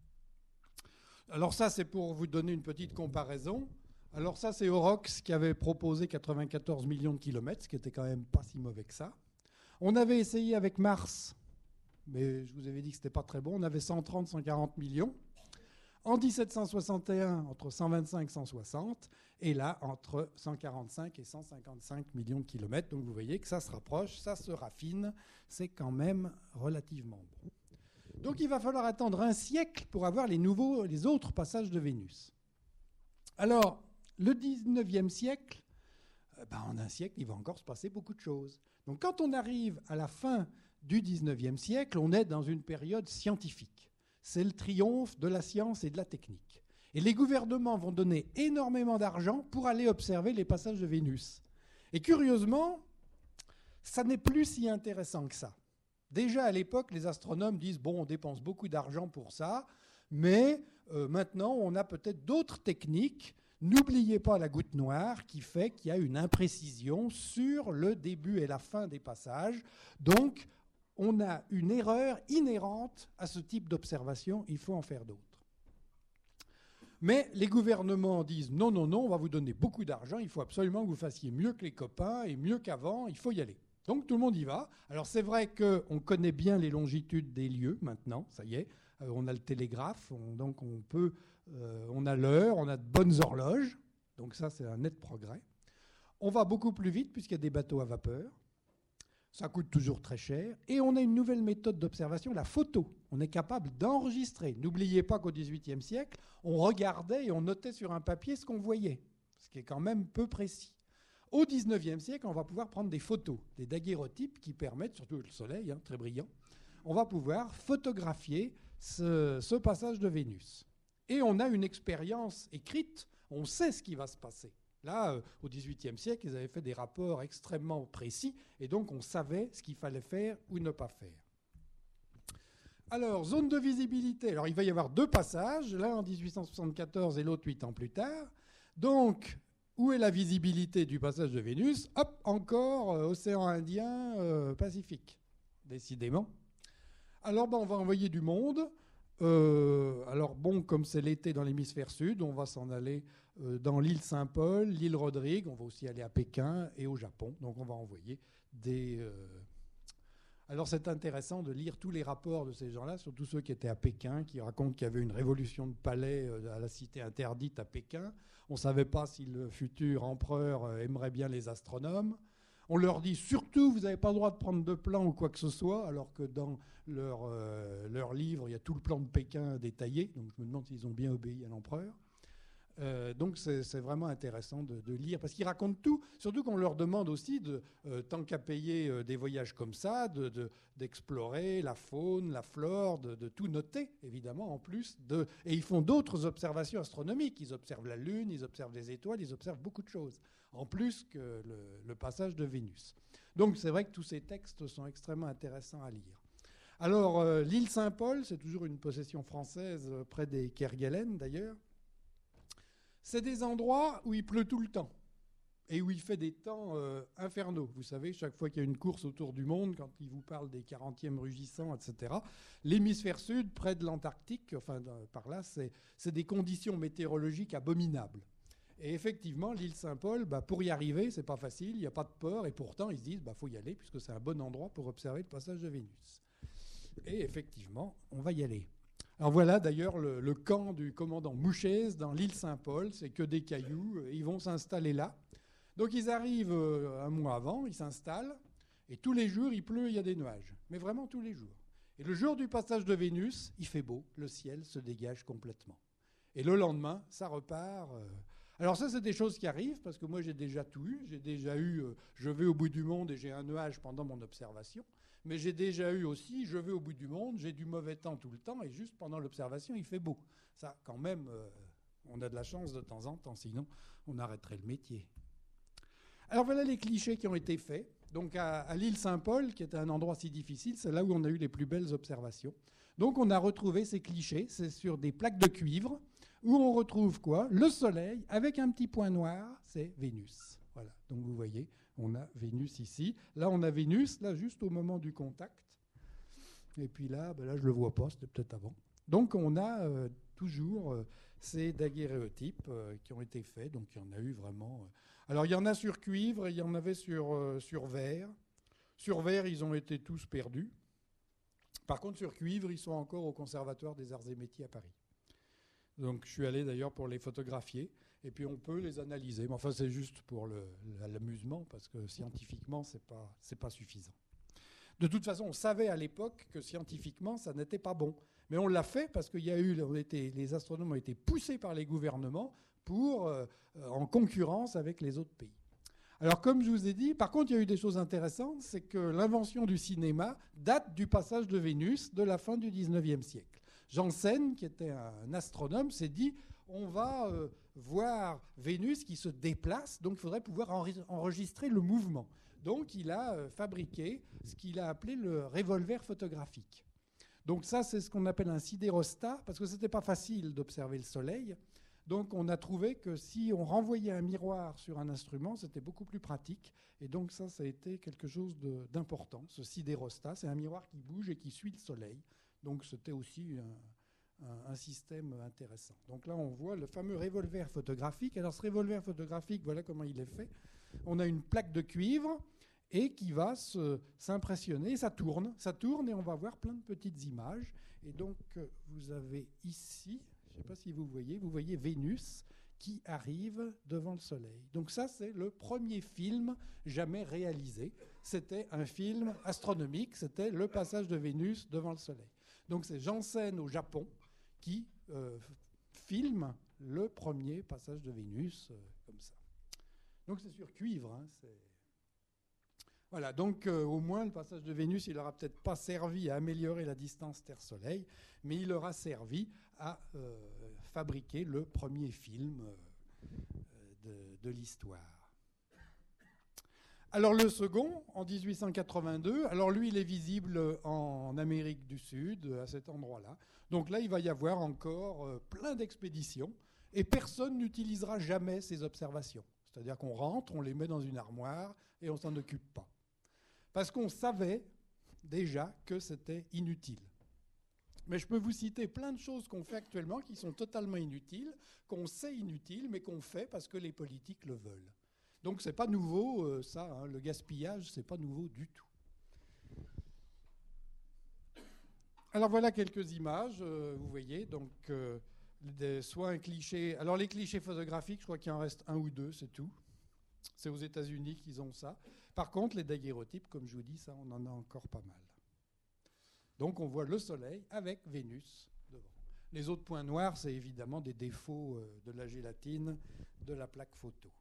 Alors ça, c'est pour vous donner une petite comparaison. Alors ça, c'est Horrocks qui avait proposé quatre-vingt-quatorze millions de kilomètres, ce qui était quand même pas si mauvais que ça. On avait essayé avec Mars, mais je vous avais dit que c'était pas très bon. On avait cent trente, cent quarante millions. En dix-sept cent soixante et un, entre cent vingt-cinq et cent soixante, et là, entre cent quarante-cinq et cent cinquante-cinq millions de kilomètres. Donc vous voyez que ça se rapproche, ça se raffine, c'est quand même relativement bon. Donc il va falloir attendre un siècle pour avoir les, nouveaux, les autres passages de Vénus. Alors, le dix-neuvième siècle, ben en un siècle, il va encore se passer beaucoup de choses. Donc quand on arrive à la fin du dix-neuvième siècle, on est dans une période scientifique. C'est le triomphe de la science et de la technique. Et les gouvernements vont donner énormément d'argent pour aller observer les passages de Vénus. Et curieusement, ça n'est plus si intéressant que ça. Déjà à l'époque, les astronomes disent « bon, on dépense beaucoup d'argent pour ça, mais euh, maintenant on a peut-être d'autres techniques. N'oubliez pas la goutte noire qui fait qu'il y a une imprécision sur le début et la fin des passages. Donc, on a une erreur inhérente à ce type d'observation, il faut en faire d'autres. » Mais les gouvernements disent non, non, non, on va vous donner beaucoup d'argent, il faut absolument que vous fassiez mieux que les copains et mieux qu'avant, il faut y aller. Donc tout le monde y va. Alors c'est vrai qu'on connaît bien les longitudes des lieux maintenant, ça y est, euh, on a le télégraphe, on, donc on peut, euh, on a l'heure, on a de bonnes horloges, donc ça c'est un net progrès. On va beaucoup plus vite puisqu'il y a des bateaux à vapeur. Ça coûte toujours très cher. Et on a une nouvelle méthode d'observation, la photo. On est capable d'enregistrer. N'oubliez pas qu'au dix-huitième siècle, on regardait et on notait sur un papier ce qu'on voyait, ce qui est quand même peu précis. Au dix-neuvième siècle, on va pouvoir prendre des photos, des daguerreotypes qui permettent, surtout le soleil, hein, très brillant, on va pouvoir photographier ce, ce passage de Vénus. Et on a une expérience écrite, on sait ce qui va se passer. Là, euh, au dix-huitième siècle, ils avaient fait des rapports extrêmement précis, et donc on savait ce qu'il fallait faire ou ne pas faire. Alors, zone de visibilité. Alors, il va y avoir deux passages, l'un en dix-huit cent soixante-quatorze et l'autre huit ans plus tard. Donc, où est la visibilité du passage de Vénus ? Hop, encore euh, océan Indien, euh, Pacifique, décidément. Alors, ben, on va envoyer du monde. Euh, alors bon, comme c'est l'été dans l'hémisphère sud, on va s'en aller euh, dans l'île Saint-Paul, l'île Rodrigue, on va aussi aller à Pékin et au Japon. Donc on va envoyer des... Euh... Alors c'est intéressant de lire tous les rapports de ces gens-là, surtout ceux qui étaient à Pékin, qui racontent qu'il y avait une révolution de palais à la cité interdite à Pékin. On ne savait pas si le futur empereur aimerait bien les astronomes. On leur dit surtout, vous n'avez pas le droit de prendre de plan ou quoi que ce soit, alors que dans leur, euh, leur livre, il y a tout le plan de Pékin détaillé. Donc je me demande s'ils ont bien obéi à l'empereur. Euh, donc c'est, c'est vraiment intéressant de, de lire, parce qu'ils racontent tout, surtout qu'on leur demande aussi, de, euh, tant qu'à payer euh, des voyages comme ça, de, de, d'explorer la faune, la flore, de, de tout noter, évidemment, en plus. De, et ils font d'autres observations astronomiques. Ils observent la Lune, ils observent les étoiles, ils observent beaucoup de choses, en plus que le, le passage de Vénus. Donc c'est vrai que tous ces textes sont extrêmement intéressants à lire. Alors, euh, l'île Saint-Paul, c'est toujours une possession française, euh, près des Kerguelen d'ailleurs. C'est des endroits où il pleut tout le temps et où il fait des temps euh, infernaux. Vous savez, chaque fois qu'il y a une course autour du monde, quand ils vous parlent des quarantièmes rugissants, et cetera, l'hémisphère sud, près de l'Antarctique, enfin par là, c'est, c'est des conditions météorologiques abominables. Et effectivement, l'île Saint-Paul, bah, pour y arriver, c'est pas facile, il n'y a pas de port, et pourtant ils se disent qu'il bah, faut y aller, puisque c'est un bon endroit pour observer le passage de Vénus. Et effectivement, on va y aller. Alors voilà d'ailleurs le, le camp du commandant Mouchez dans l'île Saint-Paul, c'est que des cailloux, ils vont s'installer là. Donc ils arrivent un mois avant, ils s'installent, et tous les jours il pleut, il y a des nuages, mais vraiment tous les jours. Et le jour du passage de Vénus, il fait beau, le ciel se dégage complètement. Et le lendemain, ça repart. Alors ça, c'est des choses qui arrivent, parce que moi j'ai déjà tout eu, j'ai déjà eu, je vais au bout du monde et j'ai un nuage pendant mon observation. Mais j'ai déjà eu aussi, je vais au bout du monde, j'ai du mauvais temps tout le temps, et juste pendant l'observation, il fait beau. Ça, quand même, euh, on a de la chance de temps en temps, sinon on arrêterait le métier. Alors voilà les clichés qui ont été faits. Donc à, à l'île Saint-Paul, qui était un endroit si difficile, c'est là où on a eu les plus belles observations. Donc on a retrouvé ces clichés, c'est sur des plaques de cuivre, où on retrouve quoi ? Le Soleil, avec un petit point noir, c'est Vénus. Voilà, donc vous voyez, on a Vénus ici. Là, on a Vénus, là, juste au moment du contact. Et puis là, ben là je ne le vois pas, c'était peut-être avant. Donc on a euh, toujours euh, ces daguerréotypes euh, qui ont été faits. Donc il y en a eu vraiment... Euh... Alors il y en a sur cuivre et il y en avait sur, euh, sur verre. Sur verre, ils ont été tous perdus. Par contre, sur cuivre, ils sont encore au Conservatoire des Arts et Métiers à Paris. Donc je suis allé d'ailleurs pour les photographier, et puis on peut les analyser. Mais enfin, c'est juste pour le, l'amusement, parce que scientifiquement, ce n'est pas, c'est pas suffisant. De toute façon, on savait à l'époque que scientifiquement, ça n'était pas bon. Mais on l'a fait parce qu'il y a eu, on était, les astronomes ont été poussés par les gouvernements pour, euh, en concurrence avec les autres pays. Alors, comme je vous ai dit, par contre, il y a eu des choses intéressantes, c'est que l'invention du cinéma date du passage de Vénus de la fin du dix-neuvième siècle. Janssen, qui était un astronome, s'est dit on va euh, voir Vénus qui se déplace, donc il faudrait pouvoir enregistrer le mouvement. Donc il a euh, fabriqué ce qu'il a appelé le revolver photographique. Donc ça, c'est ce qu'on appelle un sidérostat, parce que ce n'était pas facile d'observer le Soleil. Donc on a trouvé que si on renvoyait un miroir sur un instrument, c'était beaucoup plus pratique. Et donc ça, ça a été quelque chose de, d'important. Ce sidérostat, c'est un miroir qui bouge et qui suit le Soleil. Donc c'était aussi un, un, un système intéressant. Donc là, on voit le fameux revolver photographique. Alors ce revolver photographique, voilà comment il est fait. On a une plaque de cuivre et qui va se, s'impressionner. Ça tourne, ça tourne et on va voir plein de petites images. Et donc vous avez ici... Je ne sais pas si vous voyez, vous voyez Vénus qui arrive devant le Soleil. Donc ça, c'est le premier film jamais réalisé. C'était un film astronomique, c'était le passage de Vénus devant le Soleil. Donc c'est Janssen au Japon qui euh, filme le premier passage de Vénus euh, comme ça. Donc c'est sur cuivre, hein, c'est... Voilà, donc euh, au moins le passage de Vénus, il n'aura peut-être pas servi à améliorer la distance Terre-Soleil, mais il aura servi à euh, fabriquer le premier film euh, de, de l'histoire. Alors le second, en dix-huit cent quatre-vingt-deux, alors lui, il est visible en Amérique du Sud, à cet endroit-là. Donc là, il va y avoir encore euh, plein d'expéditions, et personne n'utilisera jamais ces observations. C'est-à-dire qu'on rentre, on les met dans une armoire, et on ne s'en occupe pas. Parce qu'on savait déjà que c'était inutile. Mais je peux vous citer plein de choses qu'on fait actuellement qui sont totalement inutiles, qu'on sait inutiles, mais qu'on fait parce que les politiques le veulent. Donc ce n'est pas nouveau, euh, ça, hein, le gaspillage, ce n'est pas nouveau du tout. Alors voilà quelques images, euh, vous voyez, donc euh, des, soit un cliché... Alors les clichés photographiques, je crois qu'il en reste un ou deux, c'est tout. C'est aux États-Unis qu'ils ont ça. Par contre, les daguerréotypes, comme je vous dis, ça, on en a encore pas mal. Donc on voit le Soleil avec Vénus devant. Les autres points noirs, c'est évidemment des défauts de la gélatine de la plaque photo.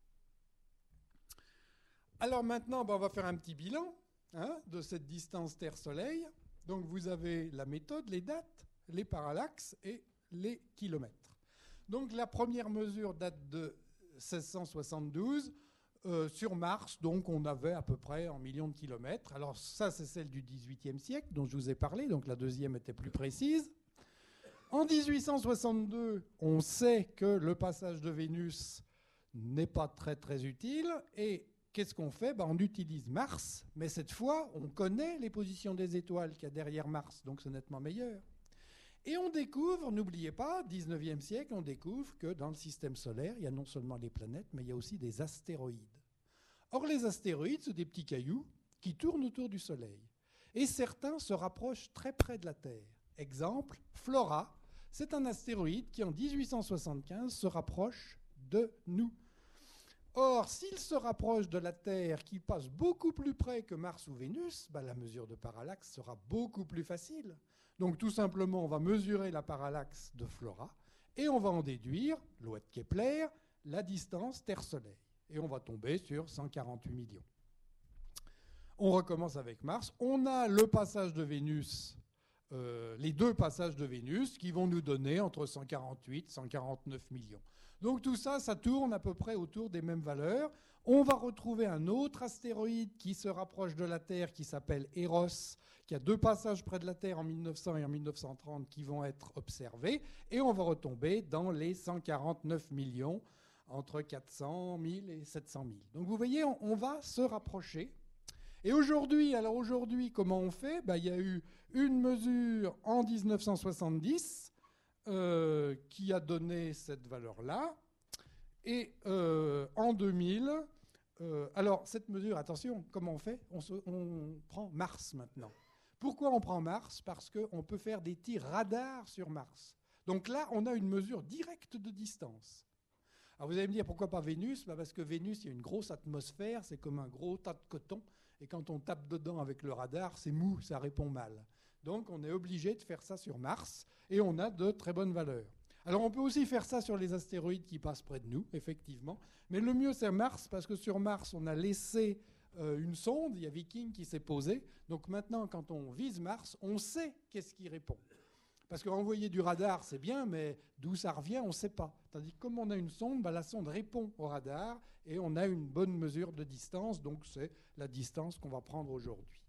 Alors maintenant, ben, on va faire un petit bilan hein, de cette distance Terre-Soleil. Donc vous avez la méthode, les dates, les parallaxes et les kilomètres. Donc la première mesure date de seize cent soixante-douze. Euh, sur Mars, donc on avait à peu près en millions de kilomètres. Alors ça, c'est celle du dix-huitième siècle dont je vous ai parlé, donc la deuxième était plus précise. En dix-huit cent soixante-deux, on sait que le passage de Vénus n'est pas très très utile. Et qu'est-ce qu'on fait ? Ben, on utilise Mars, mais cette fois, on connaît les positions des étoiles qu'il y a derrière Mars, donc c'est nettement meilleur. Et on découvre, n'oubliez pas, dix-neuvième siècle, on découvre que dans le système solaire, il y a non seulement les planètes, mais il y a aussi des astéroïdes. Or, les astéroïdes, c'est des petits cailloux qui tournent autour du Soleil. Et certains se rapprochent très près de la Terre. Exemple, Flora, c'est un astéroïde qui, en dix-huit cent soixante-quinze, se rapproche de nous. Or, s'il se rapproche de la Terre, qu'il passe beaucoup plus près que Mars ou Vénus, ben, la mesure de parallaxe sera beaucoup plus facile. Donc tout simplement, on va mesurer la parallaxe de Flora et on va en déduire, loi de Kepler, la distance Terre-Soleil. Et on va tomber sur cent quarante-huit millions. On recommence avec Mars. On a le passage de Vénus, euh, les deux passages de Vénus qui vont nous donner entre cent quarante-huit et cent quarante-neuf millions. Donc tout ça, ça tourne à peu près autour des mêmes valeurs. On va retrouver un autre astéroïde qui se rapproche de la Terre, qui s'appelle Eros, qui a deux passages près de la Terre en mille neuf cents et en mille neuf cent trente qui vont être observés. Et on va retomber dans les cent quarante-neuf millions, entre quatre cent mille et sept cent mille. Donc vous voyez, on, on va se rapprocher. Et aujourd'hui, alors aujourd'hui, comment on fait ? Ben, il y a eu une mesure en dix-neuf cent soixante-dix euh, qui a donné cette valeur-là. Et euh, en deux mille, euh, alors cette mesure, attention, comment on fait ? on, se, on prend Mars maintenant. Pourquoi on prend Mars ? Parce qu'on peut faire des tirs radars sur Mars. Donc là, on a une mesure directe de distance. Alors vous allez me dire, pourquoi pas Vénus ? Ben parce que Vénus, il y a une grosse atmosphère, c'est comme un gros tas de coton. Et quand on tape dedans avec le radar, c'est mou, ça répond mal. Donc on est obligé de faire ça sur Mars, et on a de très bonnes valeurs. Alors on peut aussi faire ça sur les astéroïdes qui passent près de nous, effectivement. Mais le mieux, c'est Mars, parce que sur Mars, on a laissé euh, une sonde, il y a Viking qui s'est posée. Donc maintenant, quand on vise Mars, on sait qu'est-ce qui répond. Parce qu'envoyer du radar, c'est bien, mais d'où ça revient, on ne sait pas. Tandis que comme on a une sonde, bah, la sonde répond au radar et on a une bonne mesure de distance, donc c'est la distance qu'on va prendre aujourd'hui.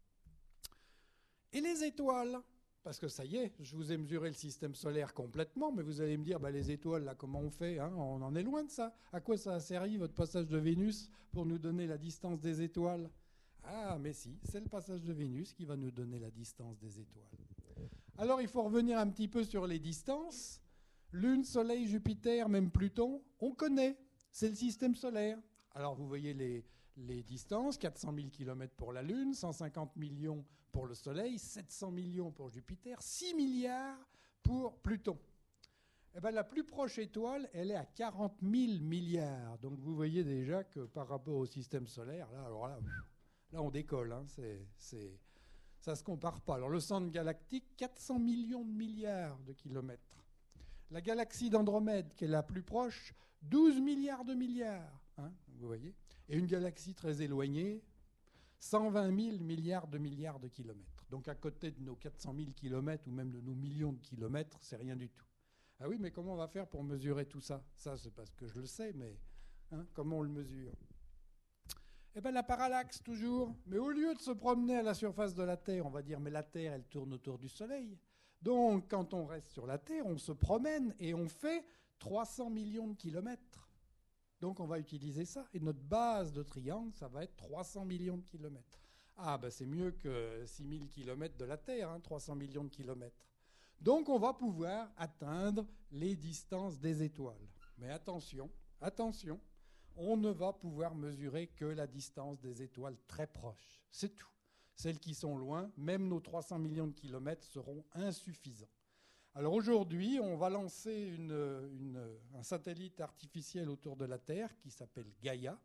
Et les étoiles ? Parce que ça y est, je vous ai mesuré le système solaire complètement, mais vous allez me dire, bah, les étoiles, là, comment on fait hein ? On en est loin de ça. À quoi ça a servi, votre passage de Vénus, pour nous donner la distance des étoiles ? Ah, mais si, c'est le passage de Vénus qui va nous donner la distance des étoiles. Alors, il faut revenir un petit peu sur les distances. Lune, Soleil, Jupiter, même Pluton, on connaît. C'est le système solaire. Alors, vous voyez les, les distances, quatre cent mille kilomètres pour la Lune, cent cinquante millions pour le Soleil, sept cents millions pour Jupiter, six milliards pour Pluton. Eh bien, la plus proche étoile, elle est à quarante mille milliards. Donc, vous voyez déjà que par rapport au système solaire, là, alors là... Là, on décolle, hein. c'est, c'est, ça ne se compare pas. Alors, le centre galactique, quatre cents millions de milliards de kilomètres. La galaxie d'Andromède, qui est la plus proche, douze milliards de milliards. Hein, vous voyez ? Et une galaxie très éloignée, cent vingt mille milliards de milliards de kilomètres. Donc, à côté de nos quatre cent mille kilomètres ou même de nos millions de kilomètres, c'est rien du tout. Ah oui, mais comment on va faire pour mesurer tout ça ? Ça, c'est parce que je le sais, mais hein, comment on le mesure ? Eh bien, la parallaxe, toujours. Mais au lieu de se promener à la surface de la Terre, on va dire, mais la Terre, elle tourne autour du Soleil. Donc, quand on reste sur la Terre, on se promène et on fait trois cents millions de kilomètres. Donc, on va utiliser ça. Et notre base de triangle, ça va être trois cents millions de kilomètres. Ah, ben c'est mieux que six mille kilomètres de la Terre, hein, trois cents millions de kilomètres. Donc, on va pouvoir atteindre les distances des étoiles. Mais attention, attention. On ne va pouvoir mesurer que la distance des étoiles très proches. C'est tout. Celles qui sont loin, même nos trois cents millions de kilomètres seront insuffisants. Alors aujourd'hui, on va lancer une, une, un satellite artificiel autour de la Terre qui s'appelle Gaïa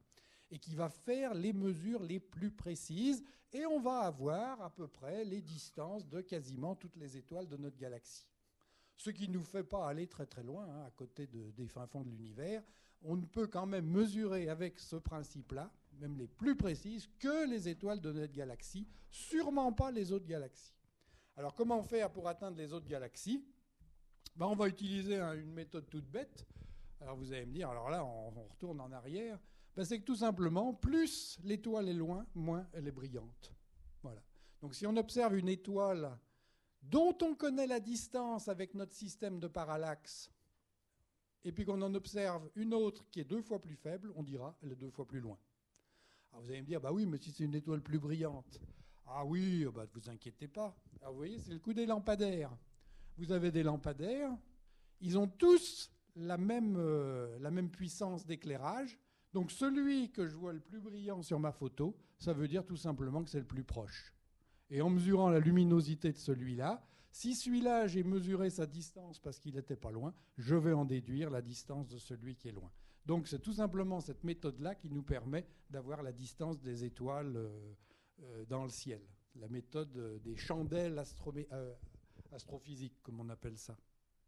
et qui va faire les mesures les plus précises, et on va avoir à peu près les distances de quasiment toutes les étoiles de notre galaxie. Ce qui ne nous fait pas aller très très loin, hein, à côté de, des fins fonds de l'univers. On ne peut quand même mesurer avec ce principe-là, même les plus précises, que les étoiles de notre galaxie, sûrement pas les autres galaxies. Alors comment faire pour atteindre les autres galaxies ? Ben, on va utiliser une méthode toute bête. Alors vous allez me dire, alors là on retourne en arrière. Ben, c'est que tout simplement, plus l'étoile est loin, moins elle est brillante. Voilà. Donc si on observe une étoile dont on connaît la distance avec notre système de parallaxe, et puis qu'on en observe une autre qui est deux fois plus faible, on dira elle est deux fois plus loin. Alors vous allez me dire, bah oui, mais si c'est une étoile plus brillante. Ah oui, bah, ne vous inquiétez pas. Alors vous voyez, c'est le coup des lampadaires. Vous avez des lampadaires, ils ont tous la même, euh, la même puissance d'éclairage. Donc celui que je vois le plus brillant sur ma photo, ça veut dire tout simplement que c'est le plus proche. Et en mesurant la luminosité de celui-là, si celui-là, j'ai mesuré sa distance parce qu'il n'était pas loin, je vais en déduire la distance de celui qui est loin. Donc c'est tout simplement cette méthode-là qui nous permet d'avoir la distance des étoiles euh, euh, dans le ciel. La méthode des chandelles astromé- euh, astrophysiques, comme on appelle ça.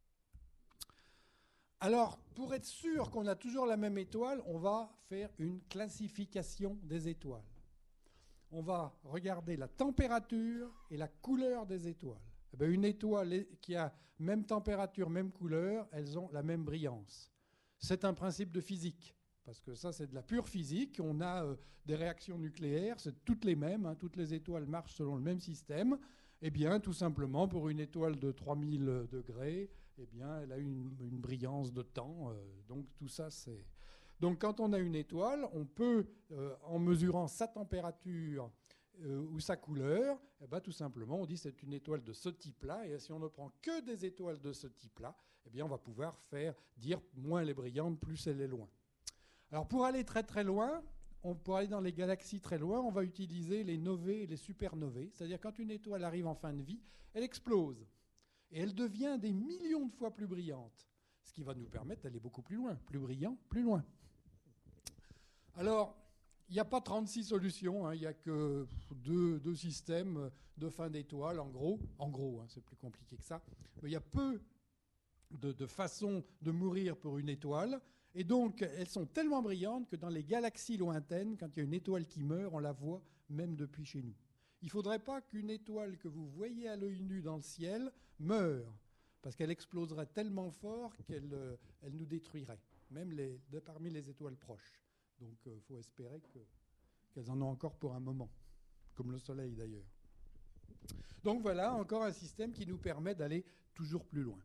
Alors, pour être sûr qu'on a toujours la même étoile, on va faire une classification des étoiles. On va regarder la température et la couleur des étoiles. Eh bien, une étoile qui a même température, même couleur, elles ont la même brillance. C'est un principe de physique, parce que ça, c'est de la pure physique. On a euh, des réactions nucléaires, c'est toutes les mêmes, hein, toutes les étoiles marchent selon le même système. Eh bien, tout simplement, pour une étoile de trois mille degrés, eh bien, elle a une, une brillance de temps. Euh, donc, tout ça, c'est... Donc quand on a une étoile, on peut, euh, en mesurant sa température euh, ou sa couleur, eh ben, tout simplement, on dit que c'est une étoile de ce type-là. Et si on ne prend que des étoiles de ce type-là, eh bien, on va pouvoir faire dire moins elle est brillante, plus elle est loin. Alors pour aller très très loin, on, pour aller dans les galaxies très loin, on va utiliser les novées et les supernovées. C'est-à-dire quand une étoile arrive en fin de vie, elle explose. Et elle devient des millions de fois plus brillante. Ce qui va nous permettre d'aller beaucoup plus loin. Plus brillant, plus loin. Alors, il n'y a pas trente-six solutions, hein, il n'y a que deux, deux systèmes de fin d'étoile, en gros. En gros, hein, c'est plus compliqué que ça. Mais il y a peu de, de façons de mourir pour une étoile. Et donc, elles sont tellement brillantes que dans les galaxies lointaines, quand il y a une étoile qui meurt, on la voit même depuis chez nous. Il ne faudrait pas qu'une étoile que vous voyez à l'œil nu dans le ciel meure, parce qu'elle exploserait tellement fort qu'elle euh, elle nous détruirait, même les, de, parmi les étoiles proches. Donc il euh, faut espérer que, qu'elles en ont encore pour un moment, comme le Soleil d'ailleurs. Donc voilà, encore un système qui nous permet d'aller toujours plus loin.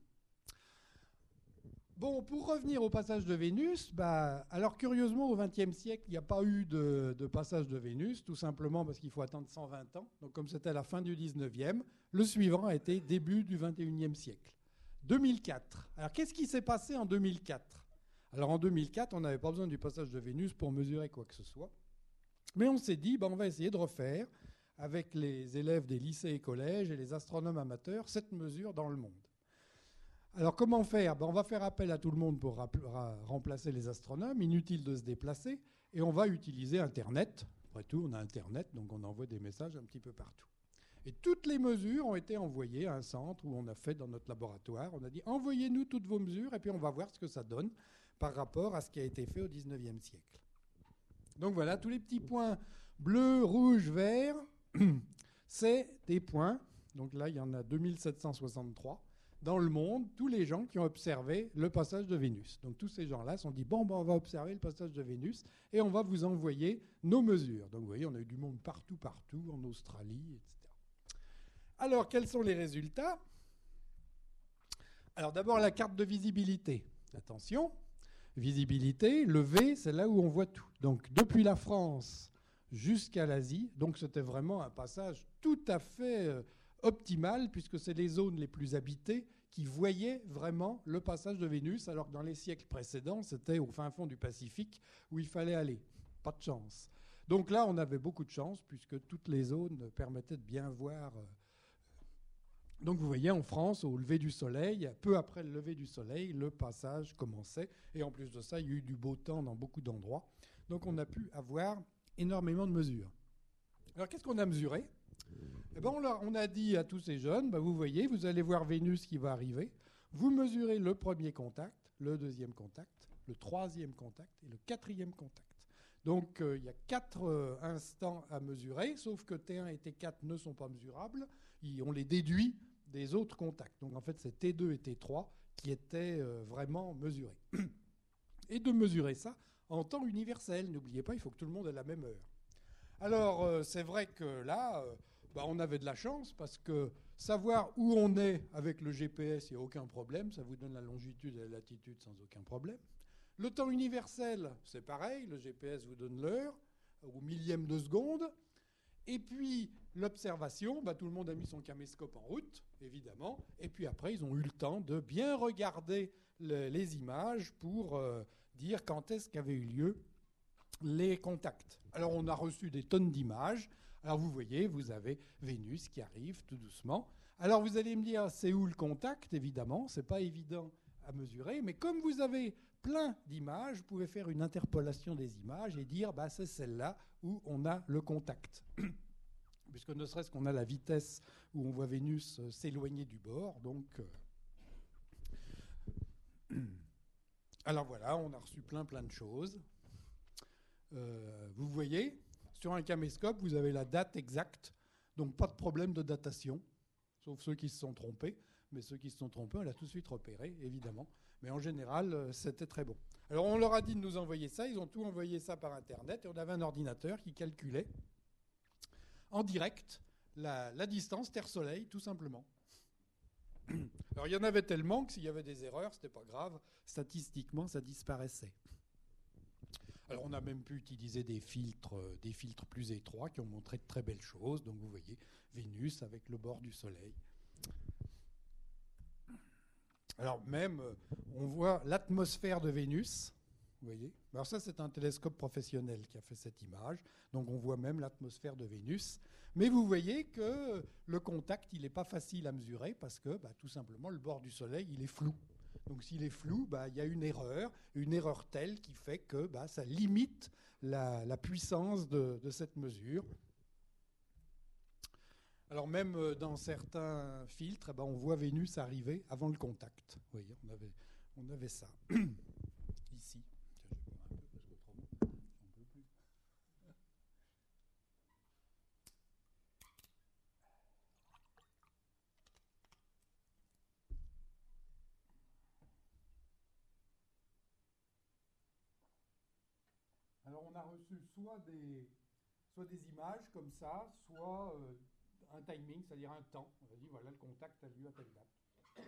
Bon, pour revenir au passage de Vénus, bah, alors curieusement, au vingtième siècle, il n'y a pas eu de, de passage de Vénus, tout simplement parce qu'il faut attendre cent vingt ans. Donc comme c'était la fin du dix-neuvième, le suivant a été début du vingt et unième siècle. deux mille quatre. Alors qu'est-ce qui s'est passé en deux mille quatre ? Alors en deux mille quatre, on n'avait pas besoin du passage de Vénus pour mesurer quoi que ce soit. Mais on s'est dit, bah, on va essayer de refaire, avec les élèves des lycées et collèges et les astronomes amateurs, cette mesure dans le monde. Alors comment faire ? Ben, on va faire appel à tout le monde pour remplacer les astronomes, inutile de se déplacer, et on va utiliser Internet. Après tout, on a Internet, donc on envoie des messages un petit peu partout. Et toutes les mesures ont été envoyées à un centre où on a fait dans notre laboratoire. On a dit, envoyez-nous toutes vos mesures, et puis on va voir ce que ça donne par rapport à ce qui a été fait au dix-neuvième siècle. Donc voilà, tous les petits points bleus, rouges, verts, c'est des points. Donc là, il y en a deux mille sept cent soixante-trois. Dans le monde, tous les gens qui ont observé le passage de Vénus. Donc tous ces gens-là se sont dit, bon, ben, on va observer le passage de Vénus et on va vous envoyer nos mesures. Donc vous voyez, on a eu du monde partout, partout, en Australie, et cetera. Alors, quels sont les résultats ? Alors d'abord, la carte de visibilité. Attention, visibilité, le V, c'est là où on voit tout. Donc depuis la France jusqu'à l'Asie, donc c'était vraiment un passage tout à fait... Euh, optimale, puisque c'est les zones les plus habitées qui voyaient vraiment le passage de Vénus, alors que dans les siècles précédents, c'était au fin fond du Pacifique où il fallait aller. Pas de chance. Donc là, on avait beaucoup de chance, puisque toutes les zones permettaient de bien voir. Donc vous voyez, en France, au lever du soleil, peu après le lever du soleil, le passage commençait. Et en plus de ça, il y a eu du beau temps dans beaucoup d'endroits. Donc on a pu avoir énormément de mesures. Alors qu'est-ce qu'on a mesuré ? Eh ben, on, leur, on a dit à tous ces jeunes, ben, vous voyez, vous allez voir Vénus qui va arriver. Vous mesurez le premier contact, le deuxième contact, le troisième contact et le quatrième contact. Donc euh, il y a quatre euh, instants à mesurer, sauf que T un et T quatre ne sont pas mesurables. Ils, on les déduit des autres contacts. Donc en fait, c'est T deux et T trois qui étaient euh, vraiment mesurés. Et de mesurer ça en temps universel. N'oubliez pas, il faut que tout le monde ait la même heure. Alors, euh, c'est vrai que là, euh, bah, on avait de la chance parce que savoir où on est avec le G P S, il n'y a aucun problème. Ça vous donne la longitude et la latitude sans aucun problème. Le temps universel, c'est pareil. Le G P S vous donne l'heure au millième de seconde. Et puis, l'observation, bah, tout le monde a mis son caméscope en route, évidemment. Et puis après, ils ont eu le temps de bien regarder le, les images pour euh, dire quand est-ce qu'avaient eu lieu les contacts. Alors, on a reçu des tonnes d'images. Alors, vous voyez, vous avez Vénus qui arrive tout doucement. Alors, vous allez me dire, c'est où le contact ? Évidemment, c'est pas évident à mesurer. Mais comme vous avez plein d'images, vous pouvez faire une interpolation des images et dire, bah, c'est celle-là où on a le contact. Puisque ne serait-ce qu'on a la vitesse où on voit Vénus s'éloigner du bord. Donc, euh... alors voilà, on a reçu plein plein de choses. Euh, vous voyez, sur un caméscope, vous avez la date exacte, donc pas de problème de datation, sauf ceux qui se sont trompés. Mais ceux qui se sont trompés, on l'a tout de suite repéré, évidemment. Mais en général, c'était très bon. Alors on leur a dit de nous envoyer ça, ils ont tout envoyé ça par Internet, et on avait un ordinateur qui calculait en direct la, la distance Terre-Soleil, tout simplement. Alors il y en avait tellement que s'il y avait des erreurs, c'était pas grave, statistiquement, ça disparaissait. Alors on a même pu utiliser des filtres, des filtres plus étroits qui ont montré de très belles choses. Donc vous voyez Vénus avec le bord du Soleil. Alors même, on voit l'atmosphère de Vénus. Vous voyez ? Alors ça, c'est un télescope professionnel qui a fait cette image. Donc on voit même l'atmosphère de Vénus. Mais vous voyez que le contact, il n'est pas facile à mesurer parce que bah, tout simplement, le bord du Soleil, il est flou. Donc s'il est flou, bah, il y a une erreur, une erreur telle qui fait que bah, ça limite la, la puissance de, de cette mesure. Alors même dans certains filtres, eh ben, on voit Vénus arriver avant le contact. Vous voyez, on avait, on avait ça. Ici. Tiens, je vais boire un peu parce qu'autrement, j'en peux plus. Alors on a reçu soit des, soit des images comme ça, soit euh, un timing, c'est-à-dire un temps. On a dit voilà, le contact a lieu à telle date.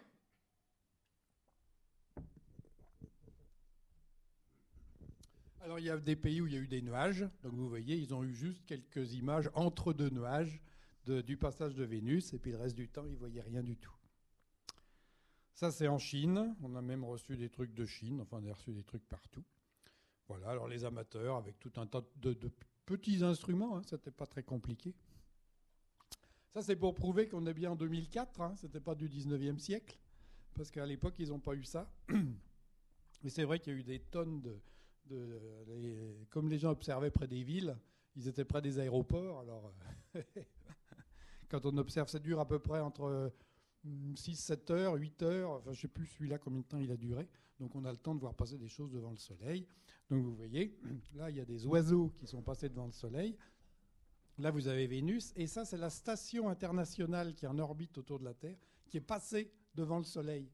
Alors il y a des pays où il y a eu des nuages. Donc vous voyez, ils ont eu juste quelques images entre deux nuages de, du passage de Vénus. Et puis le reste du temps, ils ne voyaient rien du tout. Ça, c'est en Chine. On a même reçu des trucs de Chine. Enfin, on a reçu des trucs partout. Voilà, alors les amateurs avec tout un tas de, de petits instruments, hein, c'était pas très compliqué. Ça, c'est pour prouver qu'on est bien en deux mille quatre, hein, c'était pas du dix-neuvième siècle, parce qu'à l'époque, ils n'ont pas eu ça. Mais c'est vrai qu'il y a eu des tonnes de... de les, comme les gens observaient près des villes, ils étaient près des aéroports, alors quand on observe, ça dure à peu près entre six sept heures, huit heures, enfin je ne sais plus celui-là combien de temps il a duré, donc on a le temps de voir passer des choses devant le soleil. Donc vous voyez, là il y a des oiseaux qui sont passés devant le soleil, là vous avez Vénus, et ça c'est la station internationale qui est en orbite autour de la Terre, qui est passée devant le soleil.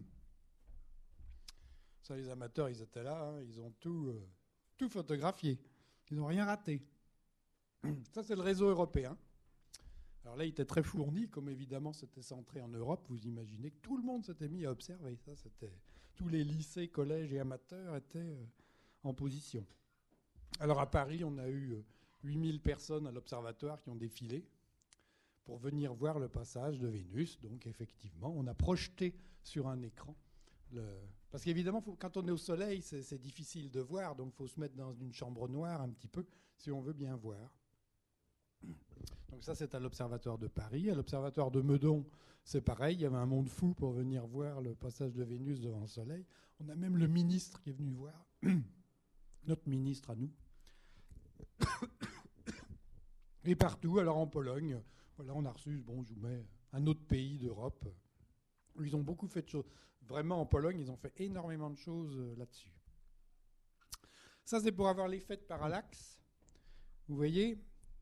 Ça, les amateurs, ils étaient là, hein, ils ont tout, euh, tout photographié, ils n'ont rien raté. Ça c'est le réseau européen. Alors là, il était très fourni, comme évidemment c'était centré en Europe. Vous imaginez que tout le monde s'était mis à observer. Ça, c'était... Tous les lycées, collèges et amateurs étaient euh, en position. Alors à Paris, on a eu euh, huit mille personnes à l'observatoire qui ont défilé pour venir voir le passage de Vénus. Donc effectivement, on a projeté sur un écran. Le... Parce qu'évidemment, faut... quand on est au soleil, c'est, c'est difficile de voir. Donc il faut se mettre dans une chambre noire un petit peu si on veut bien voir. Donc ça, c'est à l'Observatoire de Paris. À l'Observatoire de Meudon, c'est pareil. Il y avait un monde fou pour venir voir le passage de Vénus devant le Soleil. On a même le ministre qui est venu voir, notre ministre à nous. Et partout, alors en Pologne, voilà, on a reçu, bon, je vous mets un autre pays d'Europe. Ils ont beaucoup fait de choses. Vraiment, en Pologne, ils ont fait énormément de choses là-dessus. Ça, c'est pour avoir l'effet de parallaxe. Vous voyez,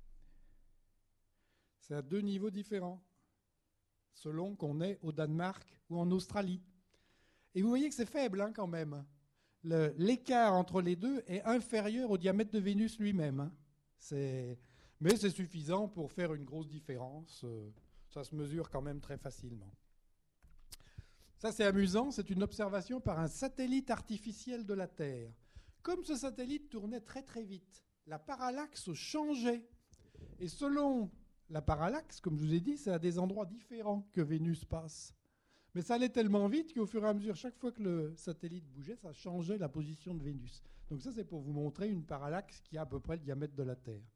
c'est à deux niveaux différents, selon qu'on est au Danemark ou en Australie. Et vous voyez que c'est faible hein, quand même. Le, l'écart entre les deux est inférieur au diamètre de Vénus lui-même. Hein. C'est, mais c'est suffisant pour faire une grosse différence. Ça se mesure quand même très facilement. Ça, c'est amusant. C'est une observation par un satellite artificiel de la Terre. Comme ce satellite tournait très très vite, la parallaxe changeait. Et selon la parallaxe, comme je vous ai dit, c'est à des endroits différents que Vénus passe. Mais ça allait tellement vite qu'au fur et à mesure, chaque fois que le satellite bougeait, ça changeait la position de Vénus. Donc ça, c'est pour vous montrer une parallaxe qui a à peu près le diamètre de la Terre.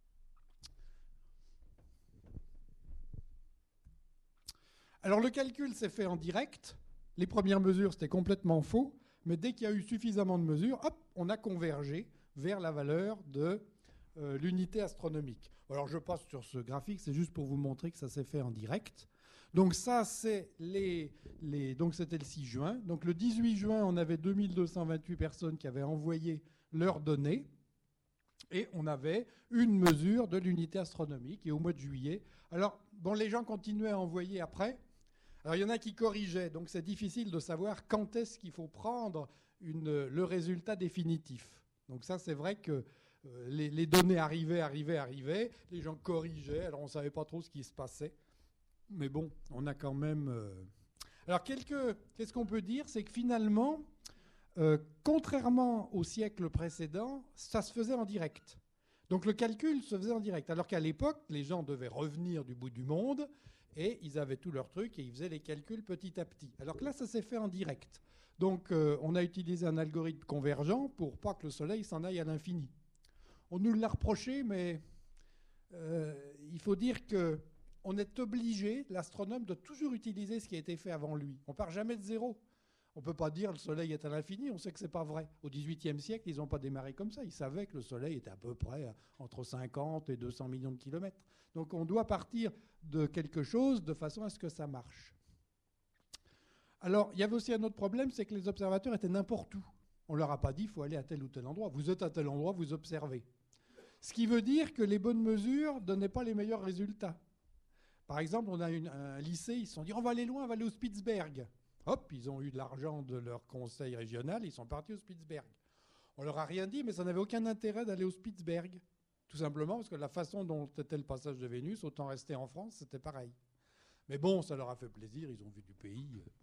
Alors le calcul s'est fait en direct. Les premières mesures, c'était complètement faux. Mais dès qu'il y a eu suffisamment de mesures, hop, on a convergé vers la valeur de euh, l'unité astronomique. Alors je passe sur ce graphique, c'est juste pour vous montrer que ça s'est fait en direct. Donc ça, c'est les, les, donc c'était le six juin. Donc le dix-huit juin, on avait deux mille deux cent vingt-huit personnes qui avaient envoyé leurs données. Et on avait une mesure de l'unité astronomique. Et au mois de juillet, alors bon, les gens continuaient à envoyer après. Alors il y en a qui corrigeaient, donc c'est difficile de savoir quand est-ce qu'il faut prendre une, le résultat définitif. Donc ça, c'est vrai que euh, les, les données arrivaient, arrivaient, arrivaient, les gens corrigeaient, alors on ne savait pas trop ce qui se passait. Mais bon, on a quand même... Euh... Alors quelques... qu'est-ce qu'on peut dire? C'est que finalement, euh, contrairement au siècle précédent, ça se faisait en direct. Donc le calcul se faisait en direct, alors qu'à l'époque, les gens devaient revenir du bout du monde, et ils avaient tous leurs trucs et ils faisaient les calculs petit à petit. Alors que là, ça s'est fait en direct. Donc, euh, on a utilisé un algorithme convergent pour pas que le Soleil s'en aille à l'infini. On nous l'a reproché, mais euh, il faut dire qu'on est obligé, l'astronome, de toujours utiliser ce qui a été fait avant lui. On part jamais de zéro. On ne peut pas dire le Soleil est à l'infini, on sait que ce n'est pas vrai. Au dix-huitième siècle, ils n'ont pas démarré comme ça. Ils savaient que le Soleil était à peu près entre cinquante et deux cents millions de kilomètres. Donc on doit partir de quelque chose de façon à ce que ça marche. Alors, il y avait aussi un autre problème, c'est que les observateurs étaient n'importe où. On ne leur a pas dit qu'il faut aller à tel ou tel endroit. Vous êtes à tel endroit, vous observez. Ce qui veut dire que les bonnes mesures ne donnaient pas les meilleurs résultats. Par exemple, on a une, un lycée, ils se sont dit on va aller loin, on va aller au Spitzberg. Hop, ils ont eu de l'argent de leur conseil régional, ils sont partis au Spitzberg. On leur a rien dit, mais ça n'avait aucun intérêt d'aller au Spitzberg. Tout simplement parce que la façon dont était le passage de Vénus, autant rester en France, c'était pareil. Mais bon, ça leur a fait plaisir, ils ont vu du pays. Bon.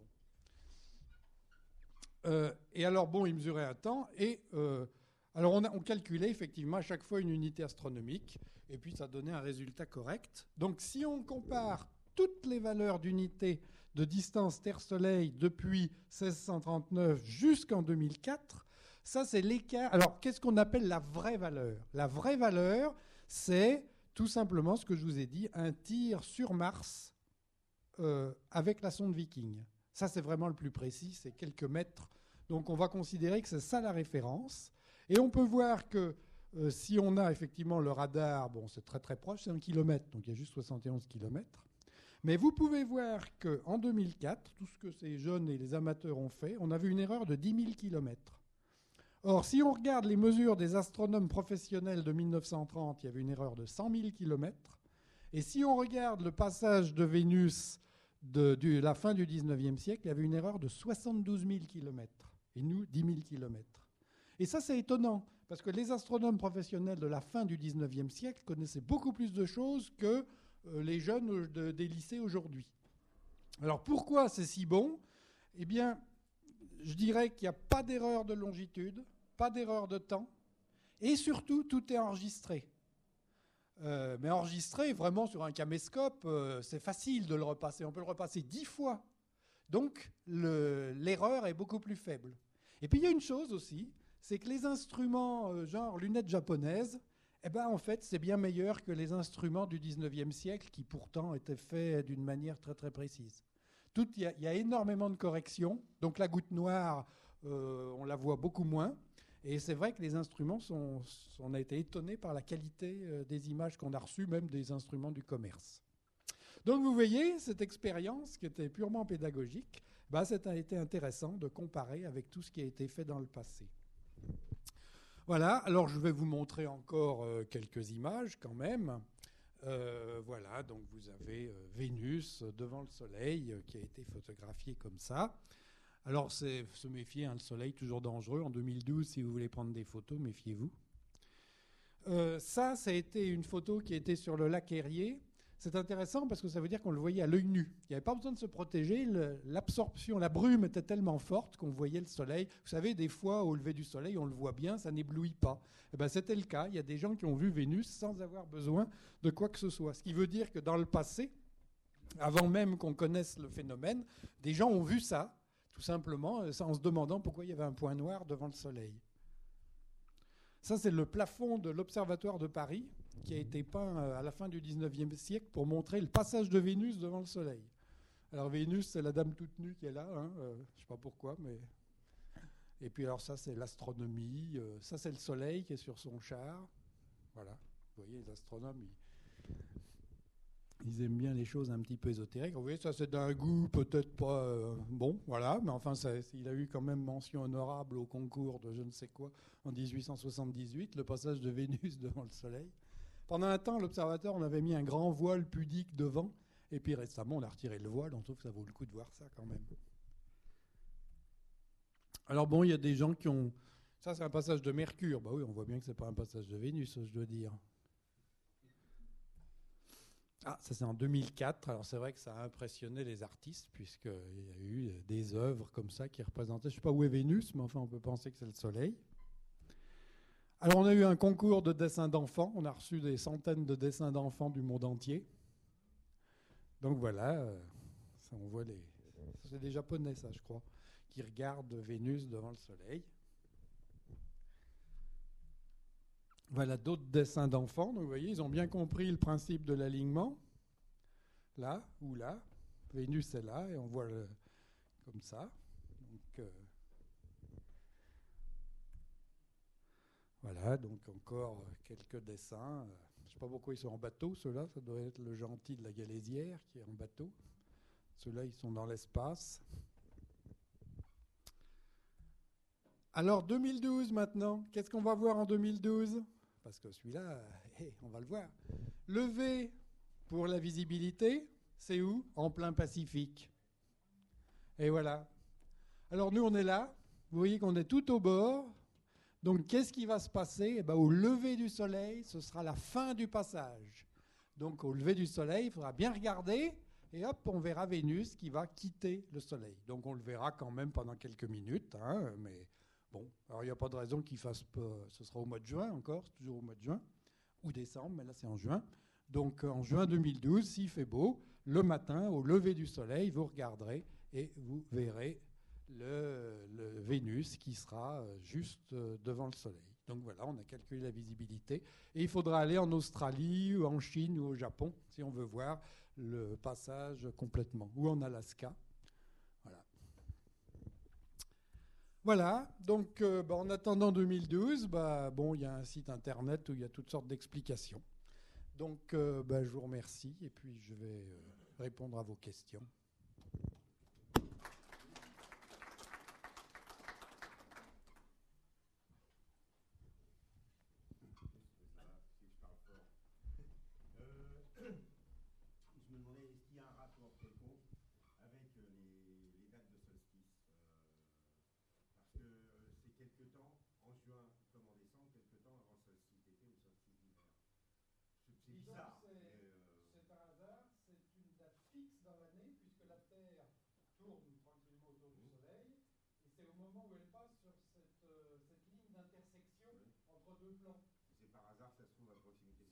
Euh, et alors, bon, ils mesuraient un temps, et euh, alors on, a, on calculait effectivement à chaque fois une unité astronomique, et puis ça donnait un résultat correct. Donc si on compare toutes les valeurs d'unité de distance Terre-Soleil depuis seize cent trente-neuf jusqu'en deux mille quatre, ça c'est l'écart. Alors qu'est-ce qu'on appelle la vraie valeur? La vraie valeur, c'est tout simplement ce que je vous ai dit, un tir sur Mars euh, avec la sonde Viking. Ça c'est vraiment le plus précis, c'est quelques mètres. Donc on va considérer que c'est ça la référence. Et on peut voir que euh, si on a effectivement le radar, bon c'est très très proche, c'est un kilomètre, donc il y a juste soixante et onze kilomètres. Mais vous pouvez voir qu'en deux mille quatre, tout ce que ces jeunes et les amateurs ont fait, on a vu une erreur de dix mille kilomètres. Or, si on regarde les mesures des astronomes professionnels de mille neuf cent trente, il y avait une erreur de cent mille kilomètres. Et si on regarde le passage de Vénus de, de la fin du dix-neuvième siècle, il y avait une erreur de soixante-douze mille kilomètres. Et nous, dix mille kilomètres. Et ça, c'est étonnant, parce que les astronomes professionnels de la fin du dix-neuvième siècle connaissaient beaucoup plus de choses que les jeunes de, des lycées aujourd'hui. Alors pourquoi c'est si bon? Eh bien, je dirais qu'il n'y a pas d'erreur de longitude, pas d'erreur de temps, et surtout, tout est enregistré. Euh, mais enregistré, vraiment, sur un caméscope, euh, c'est facile de le repasser. On peut le repasser dix fois. Donc, le, l'erreur est beaucoup plus faible. Et puis, il y a une chose aussi, c'est que les instruments, euh, genre lunettes japonaises, eh ben, en fait, c'est bien meilleur que les instruments du dix-neuvième siècle qui pourtant étaient faits d'une manière très très précise. Il y, y a énormément de corrections, donc la goutte noire, euh, on la voit beaucoup moins. Et c'est vrai que les instruments, sont, on a été étonnés par la qualité des images qu'on a reçues, même des instruments du commerce. Donc vous voyez, cette expérience qui était purement pédagogique, bah, ça a été intéressant de comparer avec tout ce qui a été fait dans le passé. Voilà, alors je vais vous montrer encore euh, quelques images quand même. Euh, voilà, donc vous avez euh, Vénus devant le Soleil euh, qui a été photographié comme ça. Alors c'est se méfier, hein, le Soleil toujours dangereux. En deux mille douze, si vous voulez prendre des photos, méfiez-vous. Euh, ça, ça a été une photo qui était sur le lac Erie. C'est intéressant parce que ça veut dire qu'on le voyait à l'œil nu. Il n'y avait pas besoin de se protéger. L'absorption, la brume était tellement forte qu'on voyait le soleil. Vous savez, des fois, au lever du soleil, on le voit bien, ça n'éblouit pas. Et ben, c'était le cas. Il y a des gens qui ont vu Vénus sans avoir besoin de quoi que ce soit. Ce qui veut dire que dans le passé, avant même qu'on connaisse le phénomène, des gens ont vu ça, tout simplement, en se demandant pourquoi il y avait un point noir devant le soleil. Ça, c'est le plafond de l'Observatoire de Paris qui a été peint à la fin du dix-neuvième siècle pour montrer le passage de Vénus devant le Soleil. Alors Vénus, c'est la dame toute nue qui est là, hein, euh, je ne sais pas pourquoi, mais... Et puis alors ça, c'est l'astronomie, euh, ça, c'est le Soleil qui est sur son char. Voilà, vous voyez, les astronomes, ils... Ils aiment bien les choses un petit peu ésotériques. Vous voyez, ça c'est d'un goût peut-être pas euh, bon, voilà, mais enfin, ça, il a eu quand même mention honorable au concours de je ne sais quoi en dix-huit cent soixante-dix-huit, le passage de Vénus devant le Soleil. Pendant un temps, l'observateur, on avait mis un grand voile pudique devant, et puis récemment, on a retiré le voile. On trouve que ça vaut le coup de voir ça quand même. Alors bon, il y a des gens qui ont... Ça, c'est un passage de Mercure. Bah oui, on voit bien que c'est pas un passage de Vénus, je dois dire. Ah, ça c'est en deux mille quatre. Alors c'est vrai que ça a impressionné les artistes puisqu'il y a eu des œuvres comme ça qui représentaient, je ne sais pas où est Vénus, mais enfin on peut penser que c'est le Soleil. Alors on a eu un concours de dessins d'enfants. On a reçu des centaines de dessins d'enfants du monde entier. Donc voilà, ça, on voit les... C'est des Japonais ça je crois, qui regardent Vénus devant le Soleil. Voilà d'autres dessins d'enfants. Donc vous voyez, ils ont bien compris le principe de l'alignement. Là ou là. Vénus est là et on voit le, comme ça. Donc, euh, voilà, donc encore quelques dessins. Je ne sais pas pourquoi ils sont en bateau, ceux-là. Ça doit être le gentil de la Galésière qui est en bateau. Ceux-là, ils sont dans l'espace. Alors, deux mille douze maintenant. Qu'est-ce qu'on va voir en deux mille douze ? Parce que celui-là, hey, on va le voir. Le V pour la visibilité, c'est où ? En plein Pacifique. Et voilà. Alors nous, on est là. Vous voyez qu'on est tout au bord. Donc, qu'est-ce qui va se passer ? Eh bien, au lever du soleil, ce sera la fin du passage. Donc, au lever du soleil, il faudra bien regarder. Et hop, on verra Vénus qui va quitter le soleil. Donc, on le verra quand même pendant quelques minutes. Hein, mais... Bon, alors il n'y a pas de raison qu'il fasse pas. Ce sera au mois de juin encore, c'est toujours au mois de juin, ou décembre, mais là c'est en juin. Donc en juin deux mille douze, s'il fait beau, le matin, au lever du soleil, vous regarderez et vous verrez le, le Vénus qui sera juste devant le soleil. Donc voilà, on a calculé la visibilité. Et il faudra aller en Australie, ou en Chine, ou au Japon, si on veut voir le passage complètement, ou en Alaska. Voilà. Voilà, donc euh, bah, en attendant deux mille douze, bah, bon, il y a un site internet où il y a toutes sortes d'explications. Donc euh, bah, je vous remercie et puis je vais euh, répondre à vos questions. Je me demandais, est-ce qu'il y a un rapport quelconque avec les, les dates de solstice euh, Parce que euh, c'est quelque temps, en juin comme en décembre, quelque temps avant le solstice d'été ou le solstice d'hiver. C'est bizarre. C'est euh... par hasard, c'est une date fixe dans l'année, puisque la Terre tourne tranquillement autour du Soleil, et c'est au moment où elle passe sur cette, euh, cette ligne d'intersection oui. entre deux plans. C'est par hasard, ça se trouve à proximité.